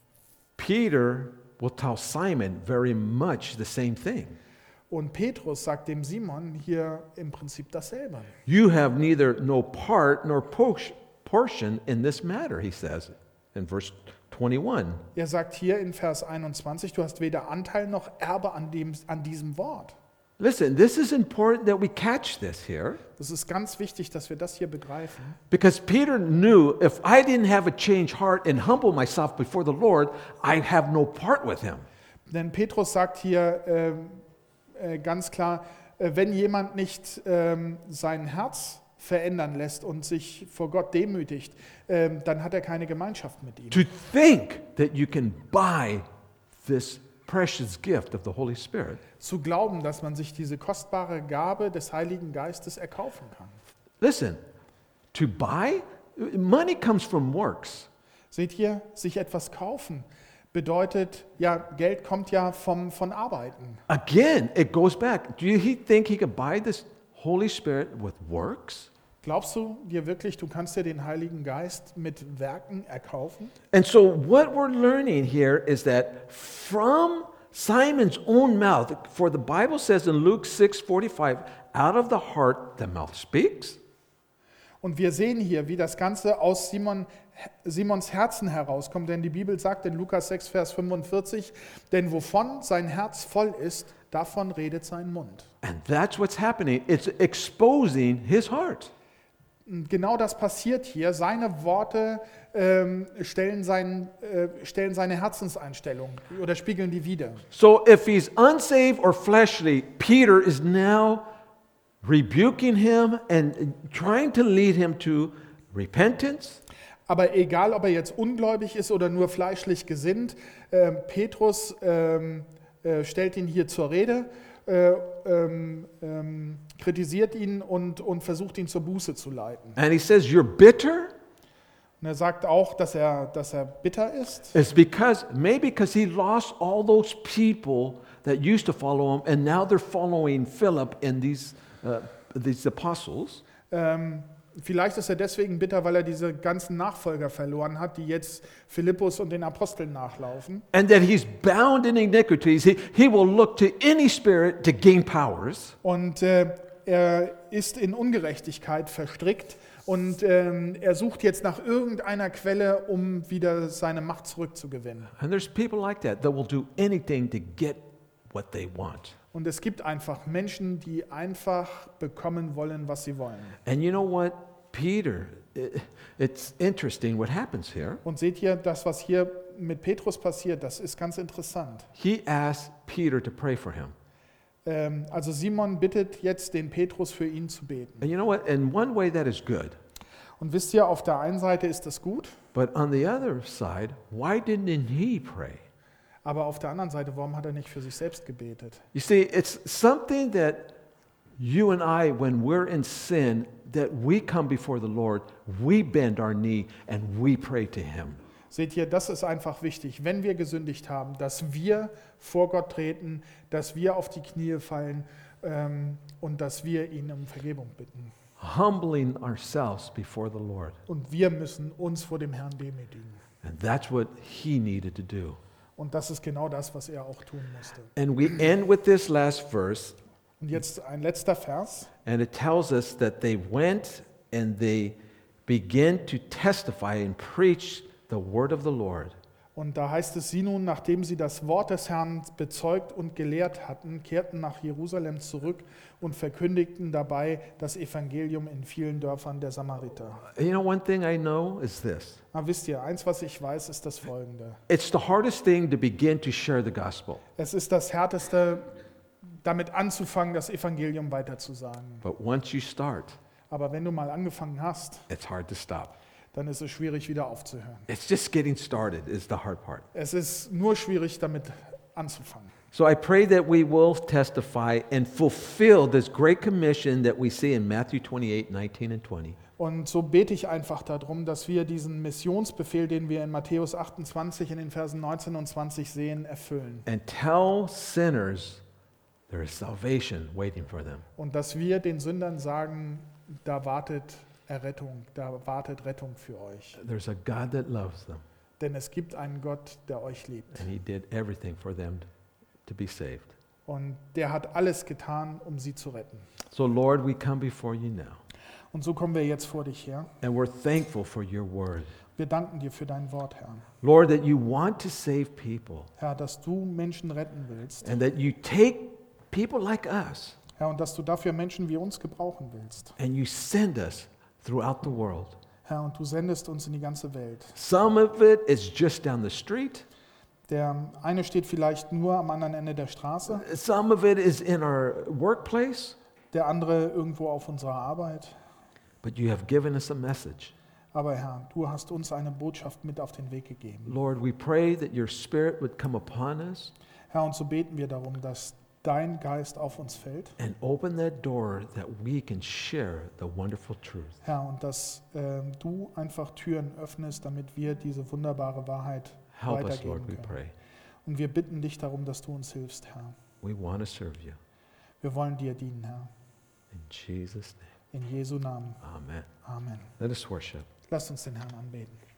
Peter will tell Simon very much the same thing. Und Petrus sagt dem Simon hier im Prinzip dasselbe. You have neither no part nor por- portion in this matter, he says in verse twenty-one. Er sagt hier in Vers einundzwanzig, du hast weder Anteil noch Erbe an, dem, an diesem Wort. Listen, this is important that we catch this here, Das ist ganz wichtig, dass wir das hier begreifen. because Peter knew if I didn't have a changed heart and humble myself before the Lord, I have no part with him. Denn Petrus sagt hier ähm, äh, ganz klar, äh, wenn jemand nicht ähm, sein Herz verändern lässt und sich vor Gott demütigt, ähm, dann hat er keine Gemeinschaft mit ihm. To think that you can buy this precious gift of the Holy Spirit. Zu glauben, dass man sich diese kostbare Gabe des Heiligen Geistes erkaufen kann. Listen, to buy, money comes from works. Seht ihr, sich etwas kaufen bedeutet, ja, Geld kommt ja vom, von Arbeiten. Again, it goes back. Do you he think he could buy this Holy Spirit with works? Glaubst du dir wirklich, du kannst dir den Heiligen Geist mit Werken erkaufen? And so what we're learning here is that from Simon's own mouth, for the Bible says in Luke six forty-five, out of the heart the mouth speaks. Und wir sehen hier, wie das Ganze aus Simon, Simons Herzen herauskommt, denn die Bibel sagt in Lukas sechs, Vers fünfundvierzig, denn wovon sein Herz voll ist, davon redet sein Mund. And that's what's happening. It's exposing his heart. Und genau das passiert hier. Seine Worte ähm, stellen, sein, äh, stellen seine Herzenseinstellung oder spiegeln die wider. So if he's unsaved or fleshly, Peter is now rebuking him and trying to lead him to repentance. Aber egal, ob er jetzt ungläubig ist oder nur fleischlich gesinnt, äh, Petrus ähm, äh, stellt ihn hier zur Rede, äh, ähm, ähm, kritisiert ihn und, und versucht ihn zur Buße zu leiten. And he says, you're bitter? Und er sagt auch, dass er, dass er bitter ist. It's because, maybe because he lost all those people that used to follow him, and now they're following Philip and these, uh, these apostles. Ähm, vielleicht ist er deswegen bitter, weil er diese ganzen Nachfolger verloren hat, die jetzt Philippus und den Aposteln nachlaufen. And that he's bound in iniquities. He, he will look to any spirit to gain powers. Und äh, er ist in Ungerechtigkeit verstrickt und ähm, er sucht jetzt nach irgendeiner Quelle, um wieder seine Macht zurückzugewinnen. And there's people like that that will do anything to get what they want. Und es gibt einfach Menschen, die einfach bekommen wollen, was sie wollen. And you know what? Peter, it, it's interesting what happens here. Und seht ihr, das, was hier mit Petrus passiert, das ist ganz interessant. He asked Peter to pray for him. Ähm, also Simon bittet jetzt den Petrus, für ihn zu beten. And you know what? In one way, that is good. Und wisst ihr, auf der einen Seite ist das gut, But on the other side, why didn't he pray? aber auf der anderen Seite, warum hat er nicht für sich selbst gebetet? You see, it's something that you and I, when we're in sin, that we come before the Lord, we bend our knee and we pray to Him. Seht ihr, das ist einfach wichtig, wenn wir gesündigt haben, dass wir vor Gott treten, dass wir auf die Knie fallen ähm, und dass wir ihn um Vergebung bitten. Humbling ourselves before the Lord. Und wir müssen uns vor dem Herrn demütigen. And that's what He needed to do. Und das ist genau das, was er auch tun musste. And we end with this last verse, Und jetzt ein letzter Vers. and it tells us that they went and they began to testify and preach the word of the Lord. Und da heißt es, sie nun, nachdem sie das Wort des Herrn bezeugt und gelehrt hatten, kehrten nach Jerusalem zurück und verkündigten dabei das Evangelium in vielen Dörfern der Samariter. You know, one thing I know is this. Aber wisst ihr, eins, was ich weiß, ist das Folgende. It's the hardest thing to begin to share the gospel. Es ist das Härteste, damit anzufangen, das Evangelium weiterzusagen. But once you start, Aber wenn du mal angefangen hast, it's hard to stop. dann ist es schwierig, wieder aufzuhören. It's just getting started is the hard part. Es ist nur schwierig, damit anzufangen. So I pray that we will testify and fulfill this great commission that we see in Matthew twenty-eight, nineteen and twenty. Und so bete ich einfach darum, dass wir diesen Missionsbefehl, den wir in Matthäus achtundzwanzig in den Versen neunzehn und zwanzig sehen, erfüllen. And tell sinners there is salvation waiting for them. Und dass wir den Sündern sagen, da wartet Errettung, da wartet Rettung für euch. There's a God that loves them, Denn es gibt einen Gott, der euch liebt. and He did everything for them to be saved. Und der hat alles getan, um sie zu retten. So, Lord, we come before you now, Und so kommen wir jetzt vor dich her. and we're thankful for your word. Wir danken dir für dein Wort, Herr. Lord, that you want to save people, Herr, dass du Menschen retten willst. and that you take people like us, Herr, und dass du dafür Menschen wie uns gebrauchen willst. and you send us throughout the world. Herr, und du sendest uns in die ganze Welt. Some of it is just down the street. Der eine steht vielleicht nur am anderen Ende der Straße, Some of it is in our workplace. der andere irgendwo auf unserer Arbeit. But you have given us a message. Aber Herr, du hast uns eine Botschaft mit auf den Weg gegeben. Lord, we pray that your Spirit would come upon us Herr, und so beten wir darum, dass dein Geist auf uns fällt. and open that door that we can share the wonderful truth. Herr, und dass ähm, du einfach Türen öffnest, damit wir diese wunderbare Wahrheit Help us, weitergeben Lord, we können. pray. Und wir bitten dich darum, dass du uns hilfst, Herr. We want to serve you. Wir wollen dir dienen, Herr. In Jesus' name, In Jesu Namen. amen. Amen. Let us worship. Lasst uns den Herrn anbeten.